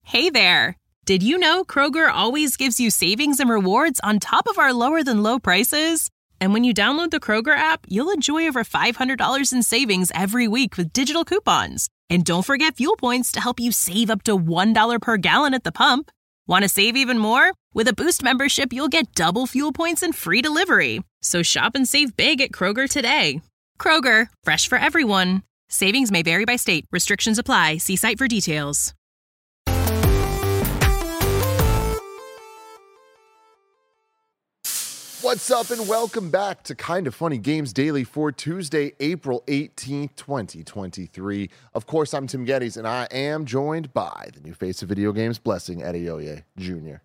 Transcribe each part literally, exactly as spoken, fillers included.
Hey there! Did you know Kroger always gives you savings and rewards on top of our lower-than-low prices? And when you download the Kroger app, you'll enjoy over five hundred dollars in savings every week with digital coupons. And don't forget fuel points to help you save up to one dollar per gallon at the pump. Want to save even more? With a Boost membership, you'll get double fuel points and free delivery. So shop and save big at Kroger today. Kroger, fresh for everyone. Savings may vary by state. Restrictions apply. See site for details. What's up, and welcome back to Kind of Funny Games Daily for Tuesday, April eighteenth, twenty twenty-three. Of course, I'm Tim Geddes, and I am joined by the new face of video games, Blessing Adeoye Junior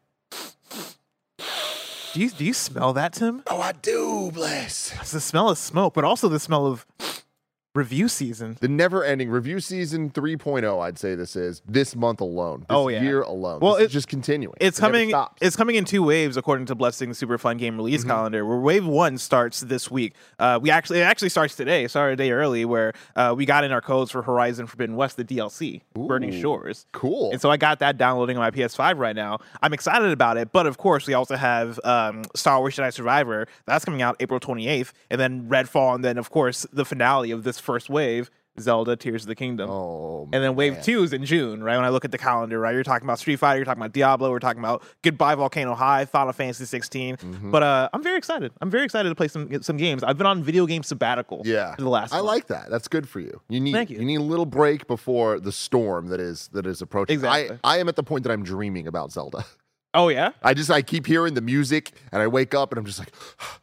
Do you, do you smell that, Tim? Oh, I do, Bless. It's the smell of smoke, but also the smell of review season. The never-ending review season three point oh, I'd say this is, this month alone. This oh, yeah. year alone. Well, this it, is just continuing. It's it coming It's coming in two waves, according to Blessing's Super Fun Game release mm-hmm. calendar, where wave one starts this week. Uh, we actually It actually starts today, sorry, a day early, where uh, we got in our codes for Horizon Forbidden West, the D L C, Ooh, Burning Shores. Cool. And so I got that downloading on my P S five right now. I'm excited about it, but of course, we also have um, Star Wars Jedi Survivor. That's coming out April twenty-eighth, and then Redfall, and then, of course, the finale of this first wave, Zelda Tears of the Kingdom. Oh, and then wave man. two is in June, right? When I look at the calendar, right? You're talking about Street Fighter, you're talking about Diablo, we're talking about Goodbye Volcano High, Final Fantasy sixteen. Mm-hmm. But uh, I'm very excited. I'm very excited to play some some games. I've been on video game sabbatical yeah. for the last I month. like that. That's good for you. You need Thank you. you need a little break before the storm that is that is approaching. Exactly. I, I am at the point that I'm dreaming about Zelda. Oh, yeah? I just I keep hearing the music and I wake up and I'm just like,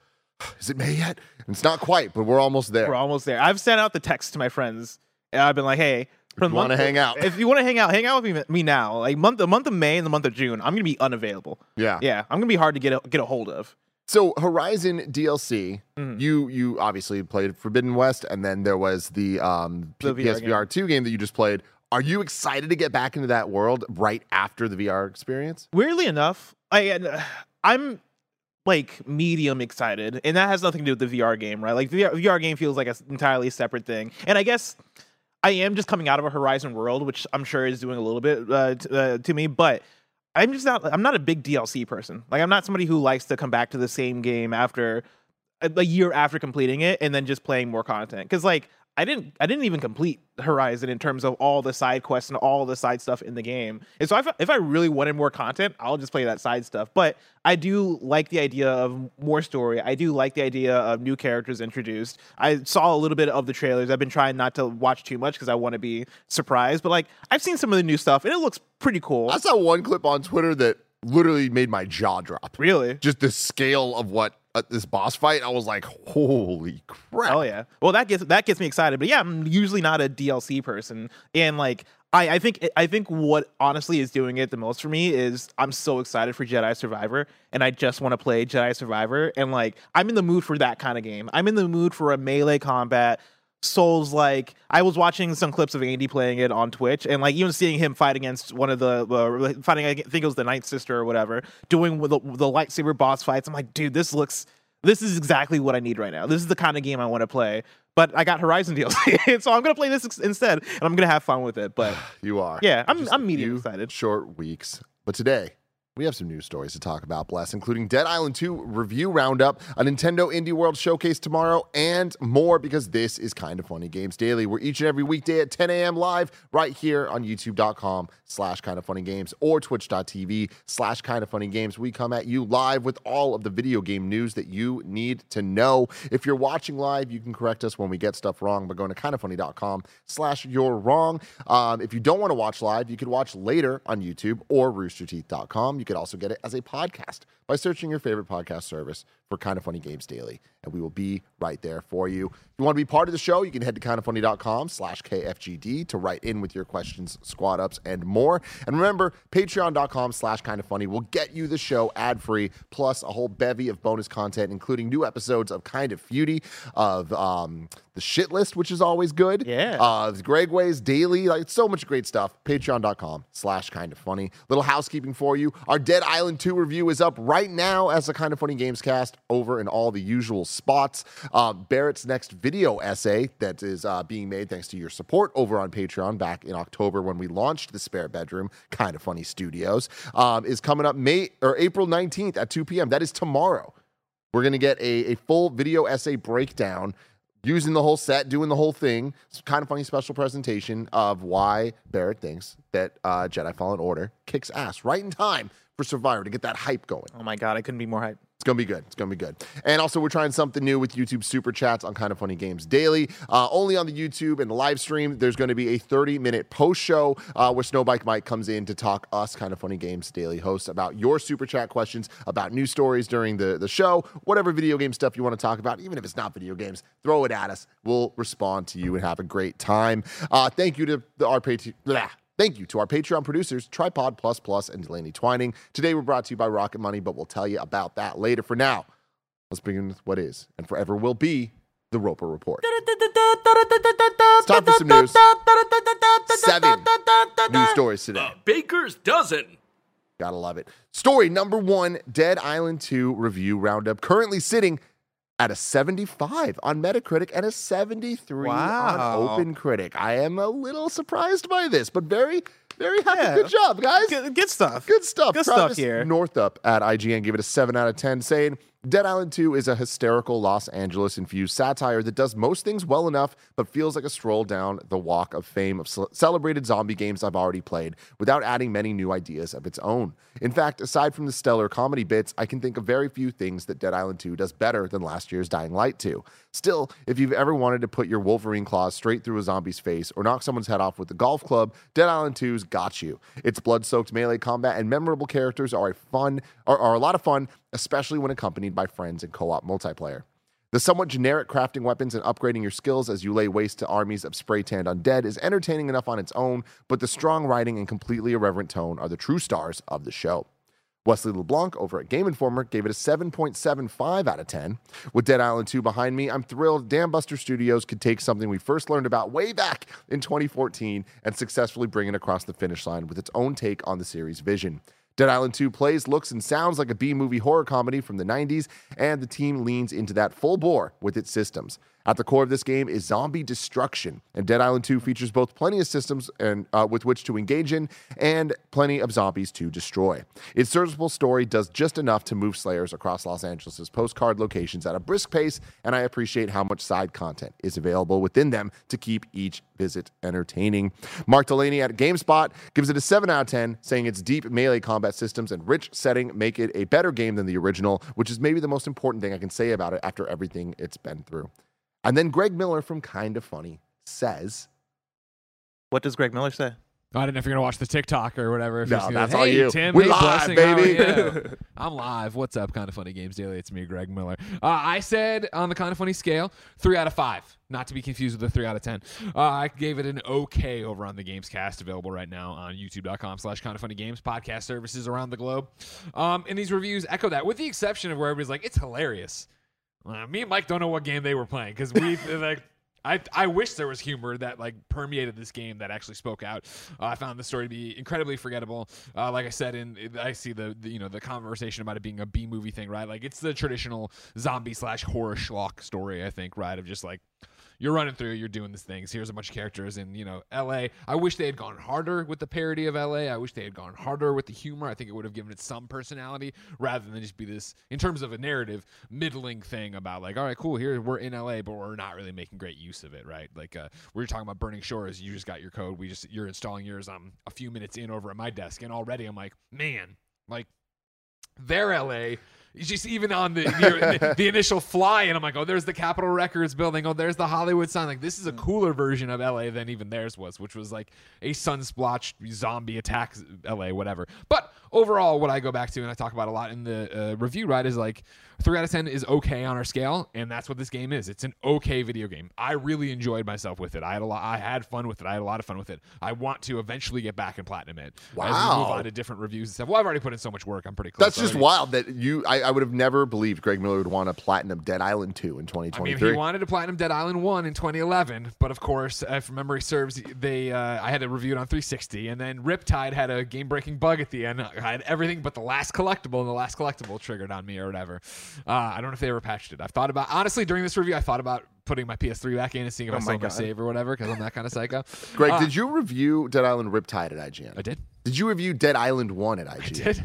is it May yet? And it's not quite, but we're almost there. We're almost there. I've sent out the text to my friends. And I've been like, hey, if you want to hang out. If you want to hang out, hang out with me, me now. Like month, the month of May and the month of June, I'm gonna be unavailable. Yeah, yeah, I'm gonna be hard to get a, get a hold of. So Horizon D L C, mm-hmm. you you obviously played Forbidden West, and then there was the um the P S V R two game that you just played. Are you excited to get back into that world right after the V R experience? Weirdly enough, I I'm. like medium excited, and that has nothing to do with the V R game, right? Like the V R game feels like an entirely separate thing, and I guess I am just coming out of a Horizon world, which I'm sure is doing a little bit uh, t- uh, to me, but I'm just not. I'm not a big D L C person. Like I'm not somebody who likes to come back to the same game after a, a year after completing it and then just playing more content. Because like I didn't, I didn't even complete Horizon in terms of all the side quests and all the side stuff in the game. And so if, if I really wanted more content, I'll just play that side stuff. But I do like the idea of more story. I do like the idea of new characters introduced. I saw a little bit of the trailers. I've been trying not to watch too much because I want to be surprised. But like I've seen some of the new stuff and it looks pretty cool. I saw one clip on Twitter that literally made my jaw drop. Really? Just the scale of what uh, this boss fight, I was like, holy crap. Oh yeah. Well, that gets that gets me excited. But yeah, I'm usually not a D L C person, and like I, I think I think what honestly is doing it the most for me is I'm so excited for Jedi Survivor, and I just want to play Jedi Survivor, and like I'm in the mood for that kind of game. I'm in the mood for a melee combat. Souls like I was watching some clips of Andy playing it on Twitch, and like even seeing him fight against one of the uh, fighting, I think it was the Night Sister or whatever, doing the, the lightsaber boss fights. I'm like, dude, this looks, this is exactly what I need right now. This is the kind of game I want to play. But I got Horizon D L C, so I'm gonna play this instead, and I'm gonna have fun with it. But you are, yeah, I'm Just I'm medium excited. Short weeks, but today we have some news stories to talk about, Bless, including Dead Island two review roundup, a Nintendo Indie World showcase tomorrow, and more, because this is Kind of Funny Games Daily. We're each and every weekday at ten a.m. live right here on youtube.com slash kind of funny games or twitch.tv slash kind of funny games. We come at you live with all of the video game news that you need to know. If you're watching live, you can correct us when we get stuff wrong by going to kindoffunny.com slash you're wrong. Um, if you don't want to watch live, you can watch later on YouTube or rooster teeth dot com. You could also get it as a podcast by searching your favorite podcast service for Kind of Funny Games Daily, and we will be right there for you. If you want to be part of the show, you can head to kindoffunny.com slash KFGD to write in with your questions, squad ups, and more. And remember, patreon.com slash kindoffunny will get you the show ad-free, plus a whole bevy of bonus content, including new episodes of Kind of Feudy, of um, the Shit List, which is always good. Yeah. Uh, Greg Ways Daily, like so much great stuff. Patreon.com slash kindoffunny. Little housekeeping for you. Our Dead Island two review is up right now as a Kind of Funny Games cast over in all the usual spots. Uh, Barrett's next video essay that is uh, being made thanks to your support over on Patreon back in October when we launched the Spare Bedroom Kind of Funny Studios um, is coming up May or April nineteenth at two p.m. That is tomorrow. We're going to get a, a full video essay breakdown using the whole set, doing the whole thing. It's a Kind of Funny special presentation of why Barrett thinks that uh, Jedi Fallen Order kicks ass right in time for Survivor to get that hype going. Oh my God, I couldn't be more hyped. It's going to be good. It's going to be good. And also, we're trying something new with YouTube Super Chats on Kind of Funny Games Daily. Uh, only on the YouTube and the live stream, there's going to be a thirty-minute post show uh, where Snowbike Mike comes in to talk us, Kind of Funny Games Daily hosts, about your Super Chat questions, about news stories during the, the show, whatever video game stuff you want to talk about, even if it's not video games, throw it at us. We'll respond to you and have a great time. Uh, thank you to the, our Patreon. Thank you to our Patreon producers, Tripod Plus Plus and Delaney Twining. Today, we're brought to you by Rocket Money, but we'll tell you about that later. For now, let's begin with what is and forever will be the Roper Report. It's time for some news. Seven news stories today. A baker's dozen. Gotta love it. Story number one, Dead Island two review roundup, currently sitting at a seventy-five on Metacritic and a seventy-three Wow. on OpenCritic. I am a little surprised by this, but very, very happy. Yeah. Good job, guys. Good, good stuff. Good stuff. Good Travis stuff here. Northup at I G N gave it a seven out of ten, saying, Dead Island two is a hysterical Los Angeles-infused satire that does most things well enough, but feels like a stroll down the walk of fame of ce- celebrated zombie games I've already played, without adding many new ideas of its own. In fact, aside from the stellar comedy bits, I can think of very few things that Dead Island two does better than last year's Dying Light two. Still, if you've ever wanted to put your Wolverine claws straight through a zombie's face or knock someone's head off with a golf club, Dead Island two's got you. Its blood-soaked melee combat and memorable characters are a fun are, are a lot of fun, especially when accompanied by friends in co-op multiplayer. The somewhat generic crafting weapons and upgrading your skills as you lay waste to armies of spray-tanned undead is entertaining enough on its own, but the strong writing and completely irreverent tone are the true stars of the show. Wesley LeBlanc over at Game Informer gave it a seven point seven five out of ten. With Dead Island two behind me, I'm thrilled Dambuster Studios could take something we first learned about way back in twenty fourteen and successfully bring it across the finish line with its own take on the series' vision. Dead Island two plays, looks, and sounds like a B-movie horror comedy from the nineties, and the team leans into that full bore with its systems. At the core of this game is zombie destruction, and Dead Island two features both plenty of systems and uh, with which to engage in and plenty of zombies to destroy. Its serviceable story does just enough to move Slayers across Los Angeles' postcard locations at a brisk pace, and I appreciate how much side content is available within them to keep each visit entertaining. Mark Delaney at GameSpot gives it a seven out of ten, saying its deep melee combat systems and rich setting make it a better game than the original, which is maybe the most important thing I can say about it after everything it's been through. And then Greg Miller from Kind of Funny says, What does Greg Miller say? I don't know if you're gonna watch the TikTok or whatever. If No, you're just that's gonna, all hey, you. Tim, We hey, live, blessing, baby." how are you? I'm live. What's up, Kind of Funny Games Daily? It's me, Greg Miller. Uh, I said on the Kind of Funny scale, three out of five. Not to be confused with a three out of ten. Uh, I gave it an okay over on the Games Cast, available right now on youtube.com slash kind of funny games, podcast services around the globe. Um, and these reviews echo that, with the exception of where everybody's like, it's hilarious. Uh, me and Mike don't know what game they were playing because we like. I I wish there was humor that like permeated this game that actually spoke out. Uh, I found the story to be incredibly forgettable. Uh, like I said, in I see the, the you know the conversation about it being a B movie thing, right? Like it's the traditional zombie slash horror schlock story, I think, right? Of just like you're running through, you're doing these things. Here's a bunch of characters in, you know, L A. I wish they had gone harder with the parody of L A. I wish they had gone harder with the humor. I think it would have given it some personality rather than just be this, in terms of a narrative, middling thing about like, all right, cool, here we're in L A, but we're not really making great use of it, right? Like uh, we were talking about Burning Shores. You just got your code. We just you're installing yours. I'm a few minutes in over at my desk, and already I'm like, man, like their L A. Just even on the, the the initial fly, and I'm like, oh, there's the Capitol Records building. Oh, there's the Hollywood sign. Like, this is a cooler version of L A than even theirs was, which was like a sun-splotched zombie attack L A, whatever. But overall, what I go back to and I talk about a lot in the uh, review, right, is like three out of ten is okay on our scale, and that's what this game is. It's an okay video game. I really enjoyed myself with it. I had a lot. I had fun with it. I had a lot of fun with it. I want to eventually get back and platinum it. Wow. As we move on to different reviews and stuff. Well, I've already put in so much work. I'm pretty close. That's just already. wild that you. I, I would have never believed Greg Miller would want to platinum Dead Island two in twenty twenty-three. I mean, he wanted to platinum Dead Island one in twenty eleven, but of course, if memory serves, they uh, I had to review it on three sixty, and then Riptide had a game-breaking bug at the end. I had everything but the last collectible, and the last collectible triggered on me or whatever. Uh, I don't know if they ever patched it. I've thought about, honestly, during this review, I thought about putting my P S three back in and seeing if Oh I still my have my God. save or whatever, because I'm that kind of psycho. Greg, Uh, did you review Dead Island Riptide at I G N? I did. Did you review Dead Island one at I G N? I did.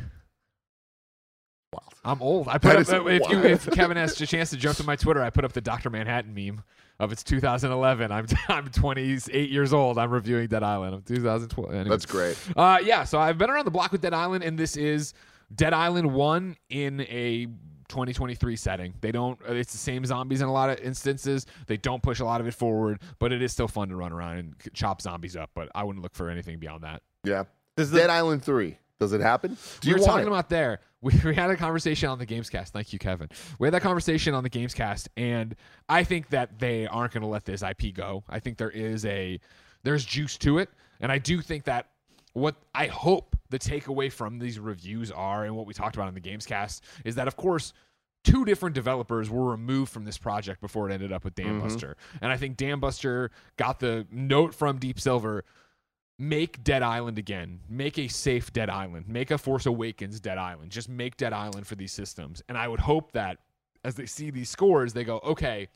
Wild. I'm old. I That put is up, uh, if, you, wild. if Kevin has a chance to jump to my Twitter, I put up the Doctor Manhattan meme of it's two thousand eleven. I'm I'm twenty-eight years old. I'm reviewing Dead Island. I'm two thousand twelve. Anyway. That's great. Uh, yeah, so I've been around the block with Dead Island, and this is Dead Island one in a twenty twenty-three setting. They don't, it's the same zombies in a lot of instances. They don't push a lot of it forward, but it is still fun to run around and chop zombies up, but I wouldn't look for anything beyond that. Yeah. Does the- Dead Island three. Does it happen? Do we you were want talking it? about there. We, we had a conversation on the Gamescast. Thank you, Kevin. We had that conversation on the Gamescast, and I think that they aren't going to let this I P go. I think there is a there's juice to it, and I do think that what I hope the takeaway from these reviews are, and what we talked about on the Gamescast, is that of course two different developers were removed from this project before it ended up with Dan Mm-hmm. Buster, and I think Dan Buster got the note from Deep Silver. Make Dead Island again. Make a safe Dead Island. Make a Force Awakens Dead Island. Just make Dead Island for these systems. And I would hope that as they see these scores, they go, okay,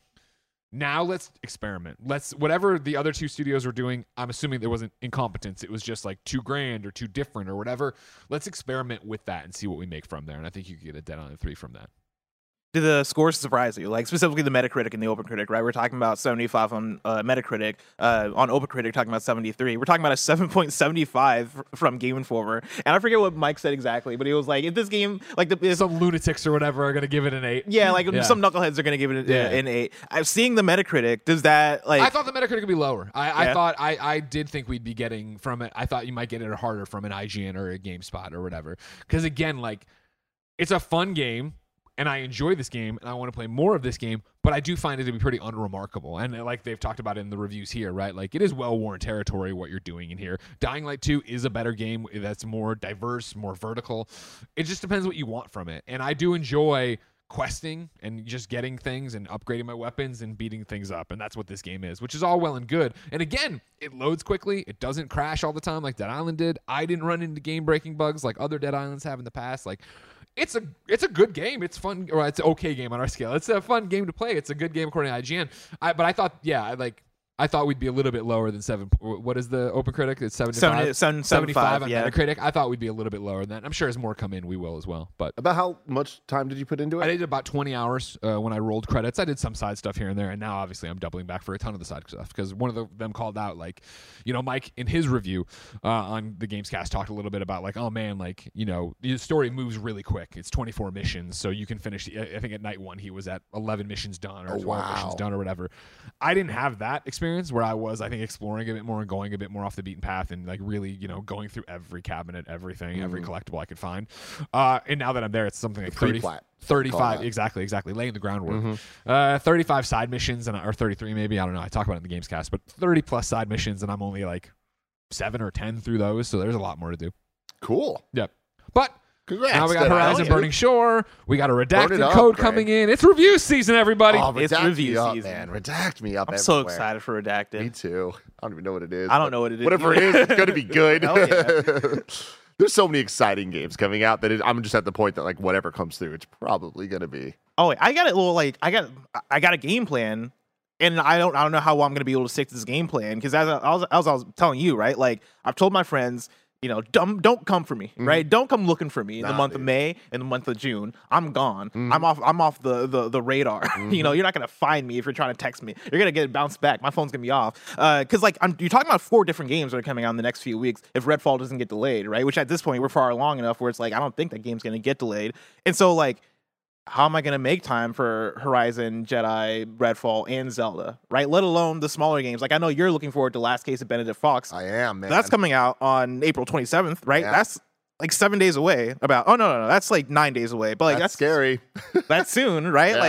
now let's experiment. Let's, whatever the other two studios were doing, I'm assuming there wasn't incompetence. It was just like too grand or too different or whatever. Let's experiment with that and see what we make from there. And I think you could get a Dead Island three from that. Did the scores surprise you? Like specifically the Metacritic and the OpenCritic, right? We're talking about seventy-five on uh, Metacritic, uh, on OpenCritic talking about seventy-three. We're talking about a seven point seven five from Game Informer, and I forget what Mike said exactly, but he was like, "If this game, like the if, Some lunatics or whatever are going to give it an eight. yeah, like Yeah. some knuckleheads are gonna give it a, Yeah. an eight." I'm seeing the Metacritic. Does that like? I thought the Metacritic would be lower. I, I Yeah. thought I, I did think we'd be getting from it. I thought you might get it harder from an I G N or a GameSpot or whatever. Because again, like it's a fun game, and I enjoy this game, and I want to play more of this game. But I do find it to be pretty unremarkable, and uh, like they've talked about in the reviews here, right? Like it is well-worn territory what you're doing in here. Dying Light two is a better game that's more diverse, more vertical. It just depends what you want from it, and I do enjoy questing and just getting things and upgrading my weapons and beating things up, and that's what this game is, which is all well and good. And again, it loads quickly. It doesn't crash all the time like Dead Island did. I didn't run into game-breaking bugs like other Dead Islands have in the past. Like it's a it's a good game. It's fun, or it's an okay game on our scale. It's a fun game to play. It's a good game according to I G N. I, but I thought, yeah, I like. I thought we'd be a little bit lower than seven. What is the OpenCritic? It's seventy-five. Seventy- seven- seventy-five on yeah. Metacritic. I thought we'd be a little bit lower than that. I'm sure as more come in, we will as well. But About how much time did you put into it? I did about twenty hours uh, when I rolled credits. I did some side stuff here and there, and now obviously I'm doubling back for a ton of the side stuff because one of the, them called out, like, you know, Mike in his review uh, on the Gamescast talked a little bit about like, oh man, like, you know, the story moves really quick. It's twenty-four missions, so you can finish. I think at night one he was at eleven missions done or Oh, twelve wow. missions done or whatever. I didn't have that experience where I was, I think, exploring a bit more and going a bit more off the beaten path and like really, you know, going through every cabinet, everything, every collectible I could find. Uh, and now that I'm there, it's something like thirty, pre-plat. thirty-five, that. exactly, exactly, laying the groundwork. Uh, thirty-five side missions and or thirty-three maybe. I don't know. I talk about it in the Gamescast, but thirty plus side missions, and I'm only like seven or ten through those. So there's a lot more to do. Cool. Yep. But Congrats. now we got Dead Horizon Island. Burning Shore. We got a Burn redacted it up, code Greg. coming in. It's review season, everybody. Oh, It's redact review me up, season. man. Redact me up I'm so everywhere. excited for Redacted. Me too. I don't even know what it is. I don't but know what it is Whatever it either. is, it's going to be good. Hell yeah. There's so many exciting games coming out that it, I'm just at the point that like whatever comes through, it's probably going to be. Oh, wait, I got a little like I got I got a game plan, and I don't I don't know how well I'm gonna be able to stick to this game plan because as I, I was as I was telling you, right? Like I've told my friends, you know, don't don't come for me, right? Don't come looking for me in the Nah, month of dude. May and the month of June. I'm gone. I'm off. I'm off the the, the radar. you know, you're not gonna find me if you're trying to text me. You're gonna get bounced back. My phone's gonna be off. Uh, because like I'm you're talking about four different games that are coming out in the next few weeks if Redfall doesn't get delayed, right? Which at this point we're far along enough where it's like I don't think that game's gonna get delayed, and so like. How am I going to make time for Horizon, Jedi, Redfall, and Zelda, right? Let alone the smaller games. Like, I know you're looking forward to Last Case of Benedict Fox. I am, man. That's coming out on April twenty-seventh, right? Yeah. That's like seven days away. About, oh, no, no, no. That's like nine days away. But like, That's that's, scary. that's soon, right? Yeah. Like,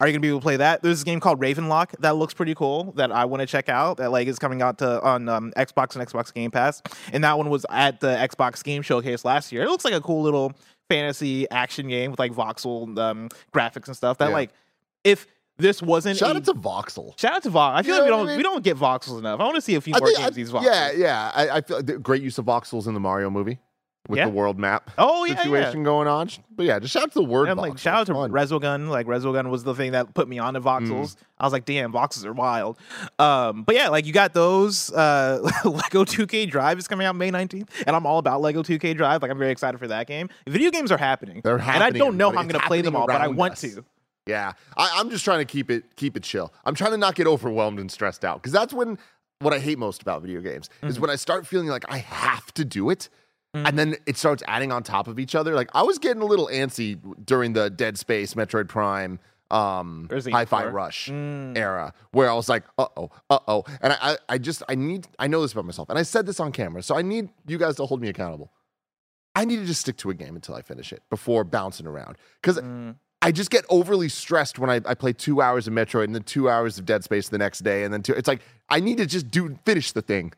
Are you gonna be able to play that? There's a game called Ravenlock that looks pretty cool that I want to check out. That like is coming out to on um, Xbox and Xbox Game Pass, and that one was at the Xbox Game Showcase last year. It looks like a cool little fantasy action game with like voxel um, graphics and stuff. That Yeah. like if this wasn't Shout a, out to Voxel. shout out to Vox. I feel You like we know what don't I mean? we don't get voxels enough. I want to see a few I more think, games I- these voxels. yeah, yeah. I, I feel like the great use of voxels in the Mario movie with Yeah. the world map Oh yeah, situation yeah. going on. But yeah, just shout out to the word. And like voxel. shout out to Fun. Resogun. Like Resogun was the thing that put me on to Mm. voxels. I was like, damn, voxels are wild. Um, but yeah, like you got those. Uh, Lego two K Drive is coming out May nineteenth, and I'm all about Lego two K Drive. Like I'm very excited for that game. Video games are happening. They're and I happening, don't know how I'm everybody. gonna It's play them all, but I happening want around to. us. Yeah, I, I'm just trying to keep it keep it chill. I'm trying to not get overwhelmed and stressed out because that's when what I hate most about video games is Mm-hmm. when I start feeling like I have to do it, and then it starts adding on top of each other. Like I was getting a little antsy during the Dead Space, Metroid Prime, um, Resident Hi-Fi Evil. Rush Mm. era, where I was like, uh oh, uh oh, and I, I I just I need I know this about myself, and I said this on camera, so I need you guys to hold me accountable. I need to just stick to a game until I finish it before bouncing around because. Mm. I just get overly stressed when I, I play two hours of Metroid and then two hours of Dead Space the next day, and then two. It's like I need to just do finish the thing.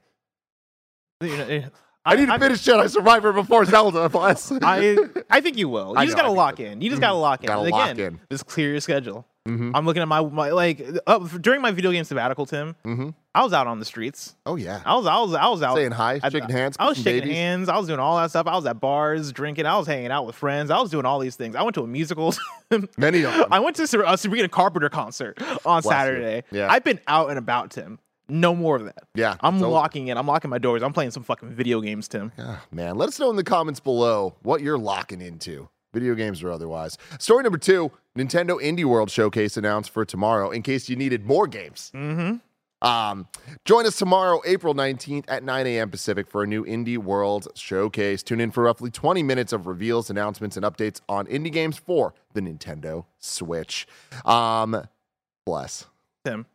You know, eh, I, need to I'm- finish Jedi Survivor before Zelda. Bless. I I think you will. You I just know, gotta I lock think in. You just gotta lock in. Gotta And lock again, in. just clear your schedule. Mhm. I'm looking at my, my like uh, during my video game sabbatical, Tim. Mm-hmm. I was out on the streets. Oh yeah, I was I was I was out saying hi, I- shaking hands, I was kissing shaking babies. hands. I was doing all that stuff. I was at bars, drinking. I was hanging out with friends. I was doing all these things. I went to a musical. Many of them. I went to Sab- a Sabrina Carpenter concert on Bless you. Saturday. Yeah. I've been out and about, Tim. No more of that. Yeah, I'm it's over. locking in. I'm locking my doors. I'm playing some fucking video games, Tim. Ah, man, let us know in the comments below what you're locking into, video games or otherwise. Story number two: Nintendo Indie World Showcase announced for tomorrow. In case you needed more games. Mm-hmm. Um, join us tomorrow, April nineteenth at nine a.m. Pacific for a new Indie World Showcase. Tune in for roughly twenty minutes of reveals, announcements, and updates on indie games for the Nintendo Switch. Um, bless. Tim.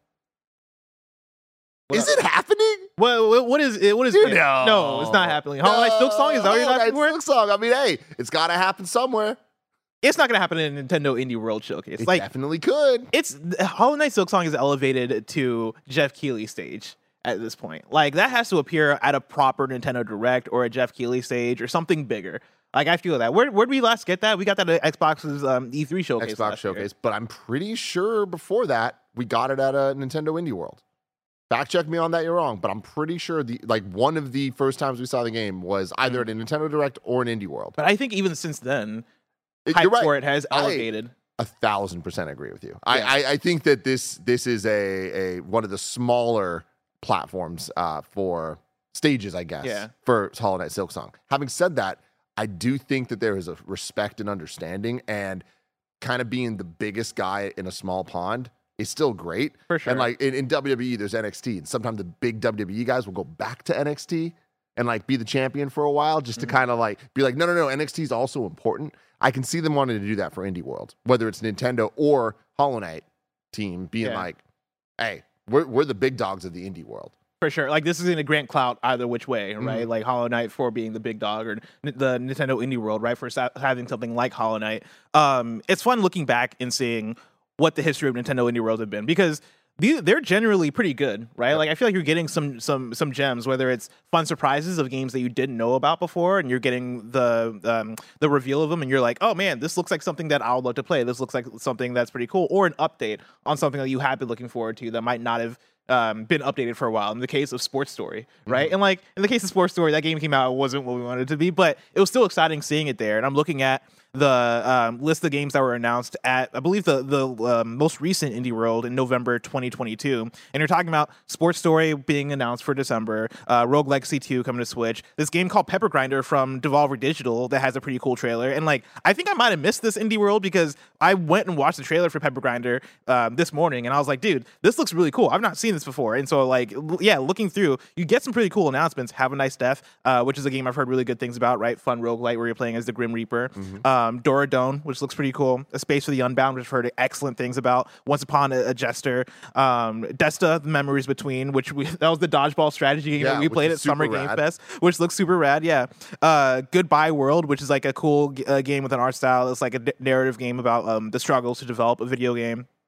Is it happening? What, what, what is it? What is You it? know. No, it's not happening. Hollow Knight Silk Song? Is that what you're Hollow asking Knight for? Silk Song. I mean, hey, it's got to happen somewhere. It's not going to happen in a Nintendo Indie World Showcase. It Like, definitely could. it's Hollow Knight Silk Song is elevated to Jeff Keighley stage at this point. Like, that has to appear at a proper Nintendo Direct or a Jeff Keighley stage or something bigger. Like, I feel that. Where where'd we last get that? We got that at Xbox's um, E three showcase. Xbox last year. Showcase, but I'm pretty sure before that we got it at a Nintendo Indie World. Fact check me on that, you're wrong, but I'm pretty sure the like one of the first times we saw the game was either at a Nintendo Direct or an Indie World. But I think even since then, It- hype you're right. for it has I- elevated. A thousand percent agree with you. Yeah. I, I I think that this this is a a one of the smaller platforms uh, for stages, I guess, Yeah. for Hollow Knight Silk Song. Having said that, I do think that there is a respect and understanding, and kind of being the biggest guy in a small pond is still great. For sure. And like in, in W W E, there's N X T, and sometimes the big W W E guys will go back to N X T and like be the champion for a while, just to Mm-hmm. kind of like be like, no, no, no, N X T is also important. I can see them wanting to do that for Indie World, whether it's Nintendo or Hollow Knight team being Yeah. like, hey, we're we're the big dogs of the Indie World. For sure. Like, this is going to grant clout either which way, Mm-hmm. right? Like, Hollow Knight for being the big dog, or n- the Nintendo Indie World, right? For sa- having something like Hollow Knight. Um, it's fun looking back and seeing what the history of Nintendo Indie World have been, because the- they're generally pretty good, right? Like, I feel like you're getting some some some gems, whether it's fun surprises of games that you didn't know about before, and you're getting the um, the reveal of them, and you're like, oh man, this looks like something that I would love to play. This looks like something that's pretty cool, or an update on something that you have been looking forward to that might not have um, been updated for a while. In the case of Sports Story, right? Mm-hmm. And like in the case of Sports Story, that game came out, it wasn't what we wanted it to be, but it was still exciting seeing it there. And I'm looking at the um, list of games that were announced at, I believe, the the um, most recent Indie World in November twenty twenty-two. And you're talking about Sports Story being announced for December, uh, Rogue Legacy two coming to Switch, this game called Pepper Grinder from Devolver Digital that has a pretty cool trailer. And like, I think I might have missed this Indie World because I went and watched the trailer for Pepper Grinder um, this morning, and I was like, dude, this looks really cool. I've not seen this before. And so like, l- yeah, looking through, you get some pretty cool announcements. Have a Nice Death, uh, which is a game I've heard really good things about, right? Fun roguelite where you're playing as the Grim Reaper. Um, Dora Dome, which looks pretty cool. A Space for the Unbound, which I've heard excellent things about. Once Upon a, a Jester. Um, Desta, The Memories Between, which we that was the dodgeball strategy game Yeah, that we which played is at Summer super Game rad. Fest, which looks super rad. Yeah. Uh, Goodbye World, which is like a cool g- uh, game with an art style. It's like a d- narrative game about um, the struggles to develop a video game.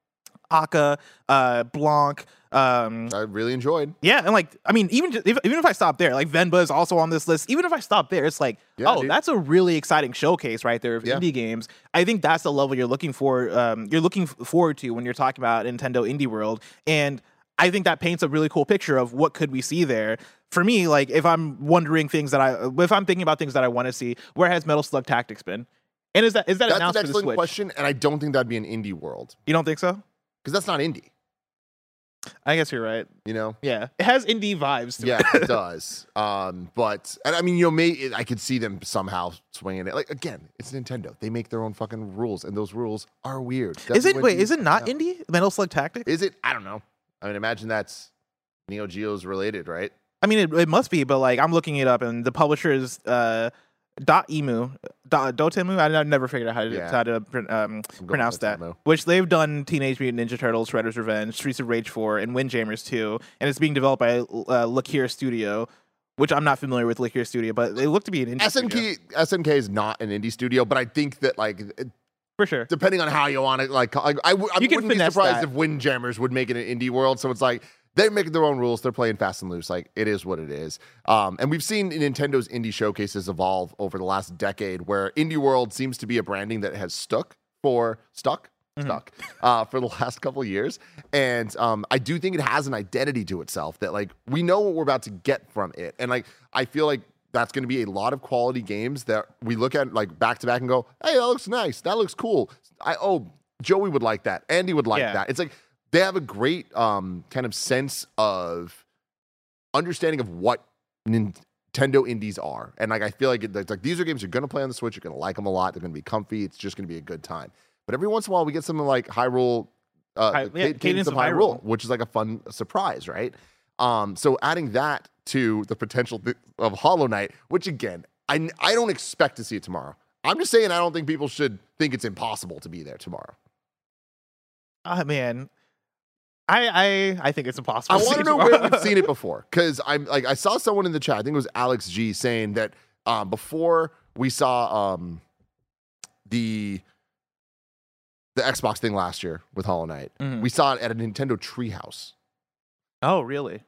Aka, uh, Blanc. Um, I really enjoyed. yeah, and like, I mean, even just, if, even if I stop there, like Venba is also on this list. Even if I stop there, it's like, Yeah, oh, dude. that's a really exciting showcase right there of Yeah. indie games. I think that's the level you're looking for. Um, you're looking f- forward to when you're talking about Nintendo Indie World, and I think that paints a really cool picture of what could we see there. For me, like if I'm wondering things that I, if I'm thinking about things that I want to see, where has Metal Slug Tactics been? And is that is that That's announced an for the excellent Switch? question, and I don't think that'd be an indie world You don't think so? because that's not indie. I guess you're right. You know. Yeah, it has indie vibes to Yeah, it. it does. Um, but and I mean, you know, may I could see them somehow swinging it. Like again, it's Nintendo. They make their own fucking rules, and those rules are weird. Is That's it? what Wait, you- is it not yeah. indie? Metal Slug Tactics? Is it? I don't know. I mean, imagine that's Neo Geo's related, right? I mean, it, it must be, but like I'm looking it up, and the publisher is uh, Dot Emu, Dot Dotemu. I, I never figured out how to Yeah. how to pr- um, going pronounce that. Dotemu. Which they've done Teenage Mutant Ninja Turtles, Shredder's Revenge, Streets of Rage four, and Windjammers two, and it's being developed by uh, Lakir Studio, which I'm not familiar with Lakir Studio, but they look to be an indie S N studio. K S N K is not an indie studio, but I think that like it- for sure. depending on how you want it, like I, I, w- I You can wouldn't be finesse surprised that. if Windjammers would make it an indie world. So it's like they're making their own rules. They're playing fast and loose. Like it is what it is. Um, and we've seen Nintendo's indie showcases evolve over the last decade, where indie world seems to be a branding that has stuck for stuck. Mm-hmm. Stuck uh, for the last couple of years, and um, I do think it has an identity to itself that like we know what we're about to get from it, and like I feel like that's going to be a lot of quality games that we look at like back to back and go, hey, that looks nice, that looks cool. I oh Joey would like that, Andy would like Yeah. that. It's like they have a great um, kind of sense of understanding of what Nintendo indies are, and like I feel like, it, it's like these are games you're going to play on the Switch. You're going to like them a lot. They're going to be comfy. It's just going to be a good time. But every once in a while, we get something like Hyrule, uh, Hy- the yeah, Cadence, Cadence of of Hyrule, Hyrule. which is like a fun surprise, right? Um, so adding that to the potential th- of Hollow Knight, which again, I I don't expect to see it tomorrow. I'm just saying I don't think people should think it's impossible to be there tomorrow. Ah man, I I I think it's impossible. I to want see to know tomorrow. where we've seen it before, because I'm like I saw someone in the chat. I think it was Alex G saying that um, before we saw um, the the Xbox thing last year with Hollow Knight, Mhm. we saw it at a Nintendo Treehouse. Oh really?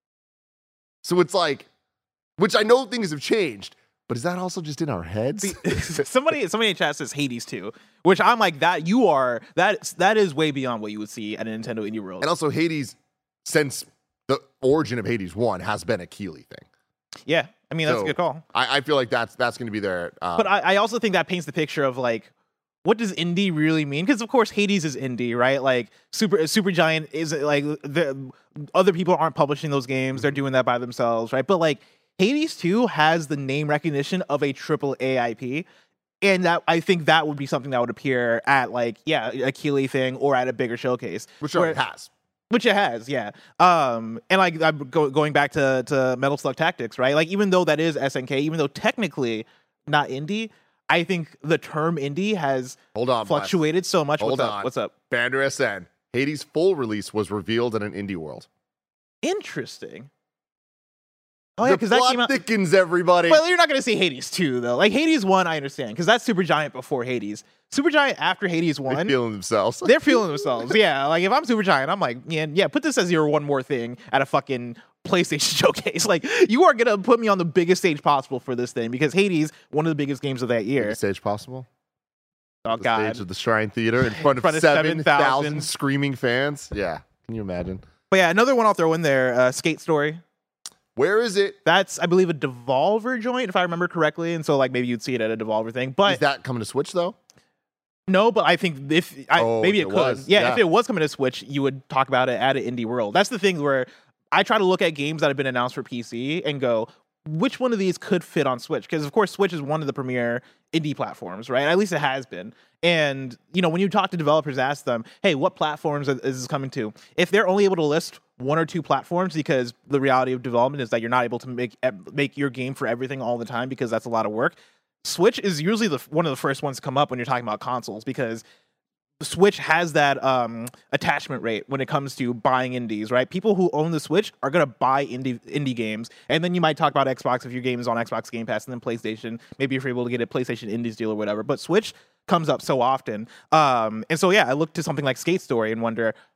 So it's like, which I know things have changed, but is that also just in our heads? somebody somebody in chat says Hades two, which I'm like that you are that that is way beyond what you would see at a Nintendo Indie World. And also Hades, since the origin of Hades one, has been a Keeley thing. Yeah, I mean that's So, a good call. I, I feel like that's that's going to be there. Uh, But I, I also think that paints the picture of like, what does indie really mean? Because of course Hades is indie, right? Like Super Supergiant is like the other people aren't publishing those games; they're doing that by themselves, right? But like Hades two has the name recognition of a triple A I P. And that I think that would be something that would appear at like yeah a Keeley thing or at a bigger showcase, which where- it has. which it has, yeah. Um, and like I'm go, going back to to Metal Slug Tactics, right? Like even though that is S N K, even though technically not indie, I think the term indie has Hold on, Bless. fluctuated so much. Hold What's on. up? What's up? Bander S N. Hades' full release was revealed at an indie world. Interesting. Oh yeah, The because that plot came out. thickens, everybody. Well, you're not going to see Hades two though. Like Hades one, I understand because that's Supergiant before Hades. Supergiant after Hades They're one. feeling themselves. They're feeling themselves. Yeah. Like if I'm Supergiant, I'm like, yeah, yeah, put this as your one more thing at a fucking PlayStation showcase. Like you are gonna put me on the biggest stage possible for this thing because Hades, one of the biggest games of that year. Biggest stage possible. Oh The god. stage of the Shrine Theater in front of, front of seven thousand seven thousand screaming fans. Yeah. Can you imagine? But yeah, another one I'll throw in there, uh, Skate Story. Where is it? That's I believe a Devolver joint, if I remember correctly. And so like maybe you'd see it at a Devolver thing. But Is that coming to Switch though? no, but I think if I, Oh, maybe if it it could. was, Yeah, yeah. if it was coming to Switch, you would talk about it at an Indie World. That's the thing where I try to look at games that have been announced for P C and go, which one of these could fit on Switch? Because of course, Switch is one of the premier indie platforms, right? At least it has been. And you know, when you talk to developers, ask them, "Hey, what platforms is this coming to?" If they're only able to list one or two platforms, because the reality of development is that you're not able to make make your game for everything all the time, because that's a lot of work. Switch is usually the one of the first ones to come up when you're talking about consoles, because Switch has that um, attachment rate when it comes to buying indies, right? People who own the Switch are going to buy indie indie games. And then you might talk about Xbox if your game is on Xbox Game Pass, and then PlayStation. Maybe if you're able to get a PlayStation Indies deal or whatever. But Switch comes up so often. Um, and so, yeah, I look to something like Skate Story and wonder,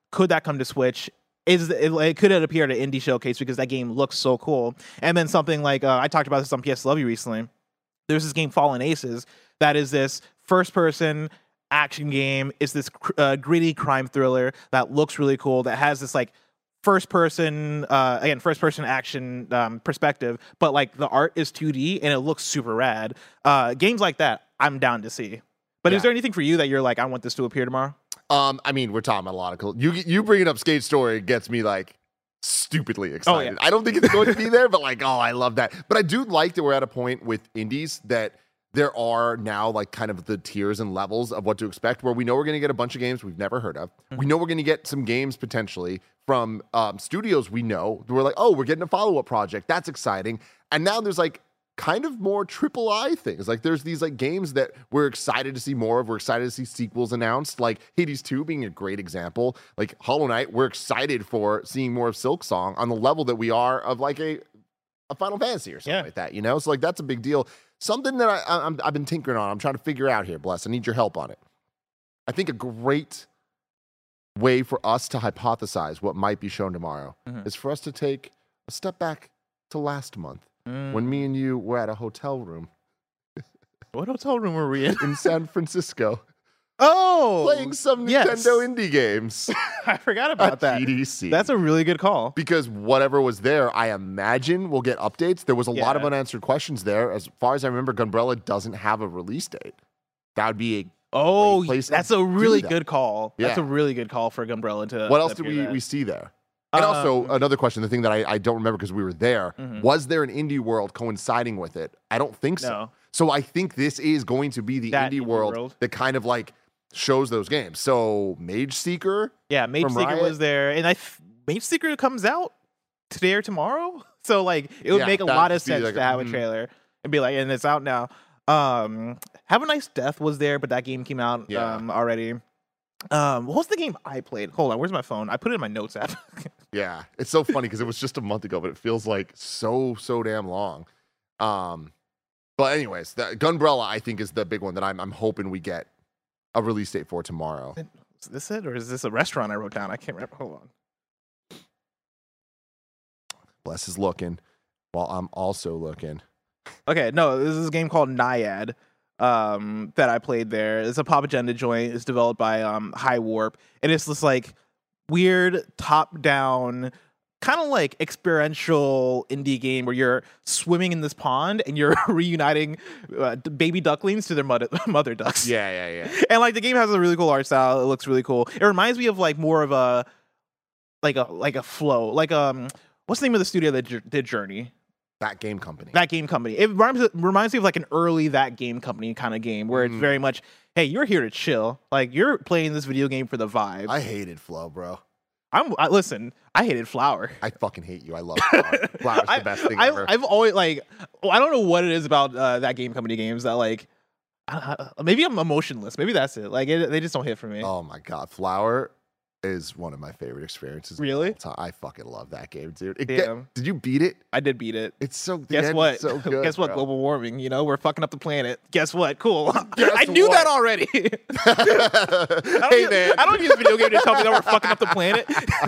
could that come to Switch? Is it, it could it appear at an indie showcase because that game looks so cool? And then something like uh, I talked about this on P S Love You recently. There's this game Fallen Aces that is this first person action game. It's this uh, gritty crime thriller that looks really cool. That has this like first person uh, again first person action um, perspective, but like the art is two D and it looks super rad. Uh, games like that, I'm down to see. But Yeah. is there anything for you that you're like, I want this to appear tomorrow? Um, I mean, we're talking about a lot of cool. You you bringing up Skate Story gets me like stupidly excited. yeah. I don't think it's going to be there, but like, oh, I love that. But I do like that we're at a point with indies that there are now like kind of the tiers and levels of what to expect, where we know we're going to get a bunch of games we've never heard of. We know we're going to get some games potentially from um, studios we know. We're like, oh, we're getting a follow-up project. That's exciting. And now there's like kind of more triple I things. Like there's these like games that we're excited to see more of. We're excited to see sequels announced, like Hades two being a great example. Like Hollow Knight, we're excited for seeing more of Silksong on the level that we are of like a, a Final Fantasy or something Yeah. like that, you know? So like that's a big deal. Something that I, I, I'm, I've been tinkering on. I'm trying to figure out here, Bless. I need your help on it. I think a great way for us to hypothesize what might be shown tomorrow Mhm. is for us to take a step back to last month Mm. when me and you were at a hotel room What hotel room were we in? in San Francisco Oh, playing some yes. Nintendo indie games I forgot about at that. G D C. That's a really good call. because whatever was there, I imagine we'll get updates. There was a lot of Yeah. unanswered questions there. As far as I remember, Gunbrella doesn't have a release date. That would be a Oh, place to that's a do really that. good call. That's Yeah. a really good call for Gumbrella to. what to else did appear we, that. we see there? And also Um, another question, the thing that I, I don't remember because we were there, Mhm. was there an indie world coinciding with it? I don't think so. No. So I think this is going to be the That indie indie world, world. that kind of like shows those games. So Mage Seeker, Yeah, Mage from Seeker Riot? was there, and I th- Mage Seeker comes out today or tomorrow. So like, it would Yeah, make a that'd lot of just be sense like to a- have a mhm. trailer and be like, and it's out now. Um, Have a Nice Death was there, but that game came out Yeah. um already. Um, what was the game I played? Hold on, where's my phone? I put it in my notes app. yeah, it's so funny because it was just a month ago, but it feels like so so damn long. Um, but anyways, the Gunbrella I think is the big one that I'm I'm hoping we get a release date for tomorrow. Is this it, or is this a restaurant I wrote down? I can't remember. Hold on. Bless is looking, while I'm also looking. Okay, no, this is a game called Naiad um, that I played there. It's a Pop Agenda joint. It's developed by um, High Warp, and it's this like weird top-down, kind of like experiential indie game where you're swimming in this pond and you're reuniting uh, d- baby ducklings to their mother, mother ducks. Yeah, yeah, yeah. And like the game has a really cool art style. It looks really cool. It reminds me of like more of a like a like a flow. Like um, what's the name of the studio that j- did Journey? That game company. That Game Company. It reminds, it reminds me of like an early That Game Company kind of game where it's Mm. very much, hey, you're here to chill. Like you're playing this video game for the vibe. I hated Flow, bro. I'm I, listen. I hated Flower. I fucking hate you. I love Flower. Flower's the I, best thing I, ever. I've always like I don't know what it is about uh, That Game Company games that like I, I, maybe I'm emotionless. Maybe that's it. Like it, they just don't hit for me. Oh my god, Flower is one of my favorite experiences. of Really? all time. I fucking love that game, dude. It get- Damn. did you beat it? I did beat it. It's so. the Guess end what? is So good, Guess what? bro. Global warming. You know, we're fucking up the planet. Guess what? Cool. Guess I knew what? that already. I don't hey use, man, I don't use video game to tell me that we're fucking up the planet.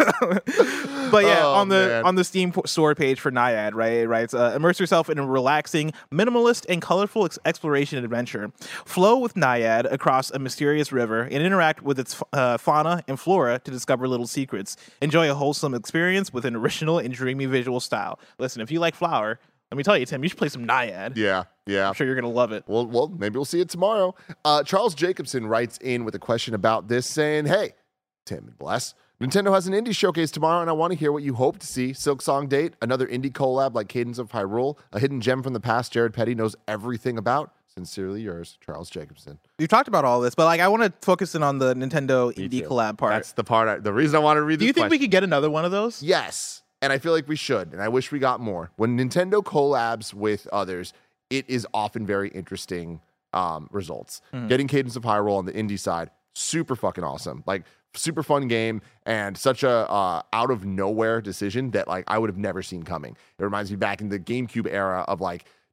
But yeah, Oh, on the man. on the Steam po- store page for Naiad, right, it writes, uh, immerse yourself in a relaxing, minimalist, and colorful ex- exploration adventure. Flow with Naiad across a mysterious river and interact with its uh, fauna and flora to discover little secrets. Enjoy a wholesome experience with an original and dreamy visual style. Listen, if you like Flower, let me tell you, Tim, you should play some Naiad. Yeah, yeah. I'm sure you're gonna love it. Well, well, maybe we'll see it tomorrow. Uh, Charles Jacobson writes in with a question about this, saying, "Hey, Tim and Bless, Nintendo has an indie showcase tomorrow, and I want to hear what you hope to see. Silksong date, another indie collab like Cadence of Hyrule, a hidden gem from the past Jared Petty knows everything about. Sincerely yours, Charles Jacobson." We've talked about all this, but like I want to focus in on the Nintendo Me indie too. collab part. That's the part. I, the reason I want to read Do this you think question. we could get another one of those? Yes, and I feel like we should, and I wish we got more. When Nintendo collabs with others, it is often very interesting um, results. Mhm. Getting Cadence of Hyrule on the indie side, super fucking awesome. Like, super fun game, and such a uh, out of nowhere decision that like I would have never seen coming. It reminds me back in the GameCube era of like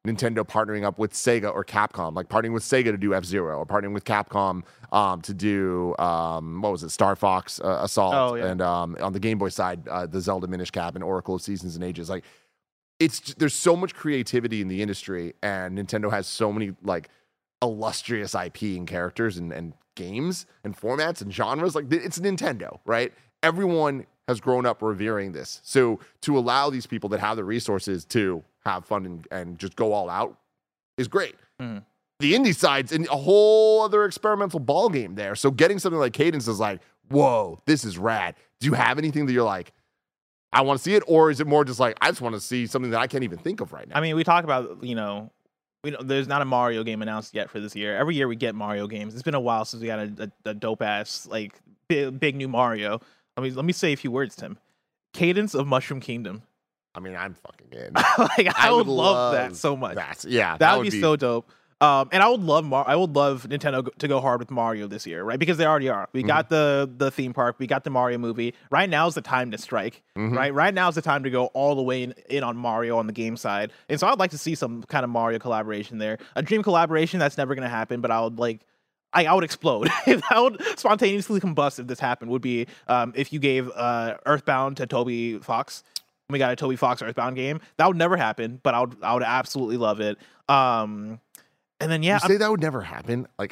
Nintendo partnering up with Sega or Capcom, like partnering with Sega to do F-Zero or partnering with Capcom um, to do, um, what was it, Star Fox uh, Assault. Oh, yeah. And um, on the Game Boy side, uh, the Zelda Minish Cap and Oracle of Seasons and Ages. Like, it's there's so much creativity in the industry, and Nintendo has so many, like, illustrious I P and characters and, and games and formats and genres. Like, it's Nintendo, right? Everyone has grown up revering this. So to allow these people that have the resources to have fun and, and just go all out is great. Mm. The indie side's in a whole other experimental ball game there. So getting something like Cadence is like, whoa, this is rad. Do you have anything that you're like, I want to see it? Or is it more just like, I just want to see something that I can't even think of right now? I mean, we talk about, you know, we don't, there's not a Mario game announced yet for this year. Every year we get Mario games. It's been a while since we got a, a, a dope ass, like, big, big new Mario. Let me, let me say a few words, Tim. Cadence of Mushroom Kingdom. I mean, I'm fucking in. like, I, I would would love, love that so much. That. Yeah. That, that would be, be so dope. Um, and I would love Mar- I would love Nintendo go- to go hard with Mario this year, right? Because they already are. We mm-hmm. got the the theme park, we got the Mario movie. Right now is the time to strike, mm-hmm. right? Right now is the time to go all the way in, in on Mario on the game side. And so I'd like to see some kind of Mario collaboration there. A dream collaboration that's never going to happen, but I would like. I, I would explode. I would spontaneously combust if this happened. Would be um, if you gave uh, Earthbound to Toby Fox. We got a Toby Fox Earthbound game. That would never happen, but I would I would absolutely love it. Um, and then yeah, you say I'm, that would never happen. Like,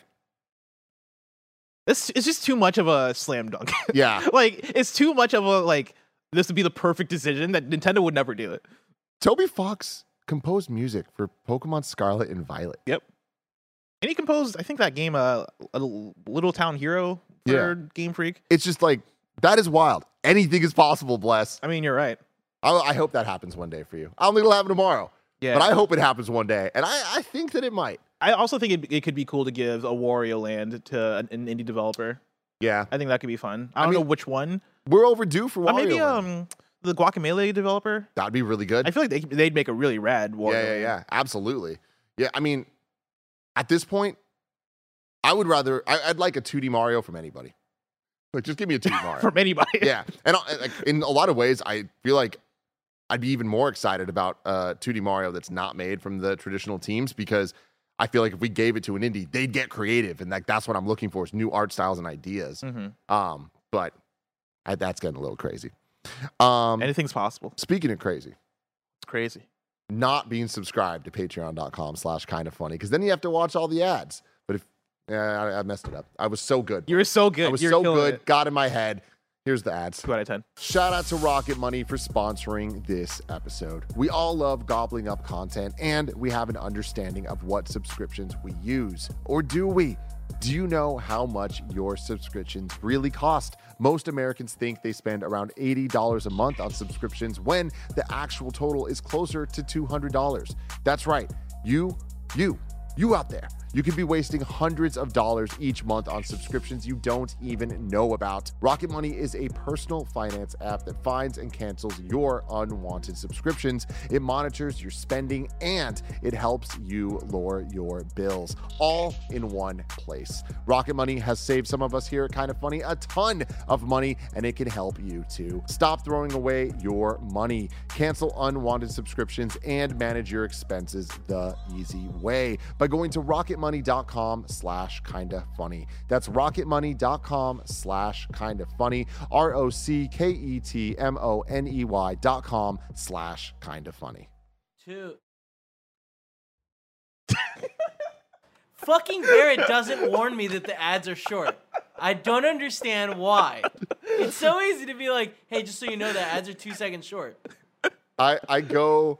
it's it's just too much of a slam dunk. Yeah, like it's too much of a like. This would be the perfect decision that Nintendo would never do it. Toby Fox composed music for Pokemon Scarlet and Violet. Yep. And he composed, I think, that game, uh, a Little Town Hero for yeah. Game Freak. It's just like, that is wild. Anything is possible, Bless. I mean, you're right. I, I hope that happens one day for you. I don't think it'll happen tomorrow. Yeah. But I hope it happens one day. And I, I think that it might. I also think it, it could be cool to give a Wario Land to an, an indie developer. Yeah. I think that could be fun. I don't I mean, know which one. We're overdue for Wario uh, maybe, Land. um, the Guacamelee developer. That'd be really good. I feel like they, they'd make a really rad Wario Yeah, yeah, Land. yeah. Absolutely. Yeah, I mean, at this point, I would rather, I, I'd like a two D Mario from anybody. Like, just give me a two D Mario. From anybody. Yeah. And, and like, in a lot of ways, I feel like I'd be even more excited about uh, two D Mario that's not made from the traditional teams, because I feel like if we gave it to an indie, they'd get creative. And like that's what I'm looking for, is new art styles and ideas. Mm-hmm. Um, but I, that's getting a little crazy. Um, Anything's possible. Speaking of crazy. It's crazy. Not being subscribed to patreon.com slash kind of funny, because then you have to watch all the ads. But if yeah, I, I messed it up. I was so good. You were so good. I was You're so good. It. Got in my head. Here's the ads. two out of ten. Shout out to Rocket Money for sponsoring this episode. We all love gobbling up content, and we have an understanding of what subscriptions we use. Or do we? Do you know how much your subscriptions really cost? Most Americans think they spend around eighty dollars a month on subscriptions, when the actual total is closer to two hundred dollars. That's right. You, you, you out there. You could be wasting hundreds of dollars each month on subscriptions you don't even know about. Rocket Money is a personal finance app that finds and cancels your unwanted subscriptions. It monitors your spending, and it helps you lower your bills, all in one place. Rocket Money has saved some of us here at Kind of Funny a ton of money, and it can help you too. Stop throwing away your money. Cancel unwanted subscriptions and manage your expenses the easy way by going to Rocket Money. rocketmoney.com slash kinda funny. That's rocketmoney.com slash kinda funny. R O C K E T M O N E Y dot com slash kinda funny. Two. Fucking Barrett doesn't warn me that the ads are short. I don't understand why. It's so easy to be like, hey, just so you know, the ads are two seconds short. I I go...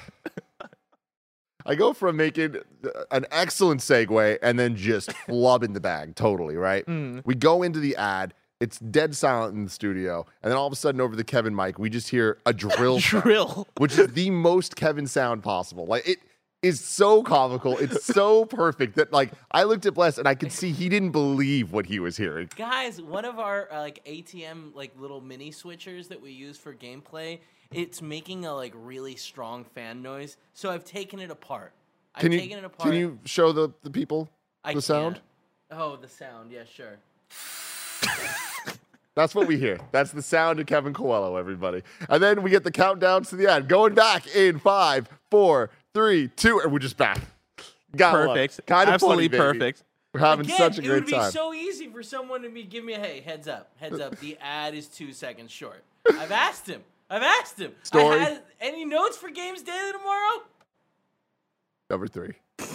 I go from making an excellent segue and then just flubbing the bag totally, right? Mm. We go into the ad. It's dead silent in the studio. And then all of a sudden over the Kevin mic, we just hear a drill drill, sound, which is the most Kevin sound possible. Like, it is so comical. It's so perfect that, like, I looked at Bless and I could see he didn't believe what he was hearing. Guys, one of our uh, like A T M like little mini switchers that we use for gameplay, it's making a like really strong fan noise. So I've taken it apart. I've can you, taken it apart. Can you show the, the people I the sound? Can't. Oh, the sound. Yeah, sure. That's what we hear. That's the sound of Kevin Coelho, everybody. And then we get the countdowns to the ad. Going back in five, four, three, two, and we're just back. Got Perfect. Kind of Absolutely funny, baby. perfect. We're having Again, such a it great would be time. so easy for someone to be give me a hey, heads up, heads up. The ad is two seconds short. I've asked him. I've asked him. Story. I had any notes for Games Daily tomorrow? Number three.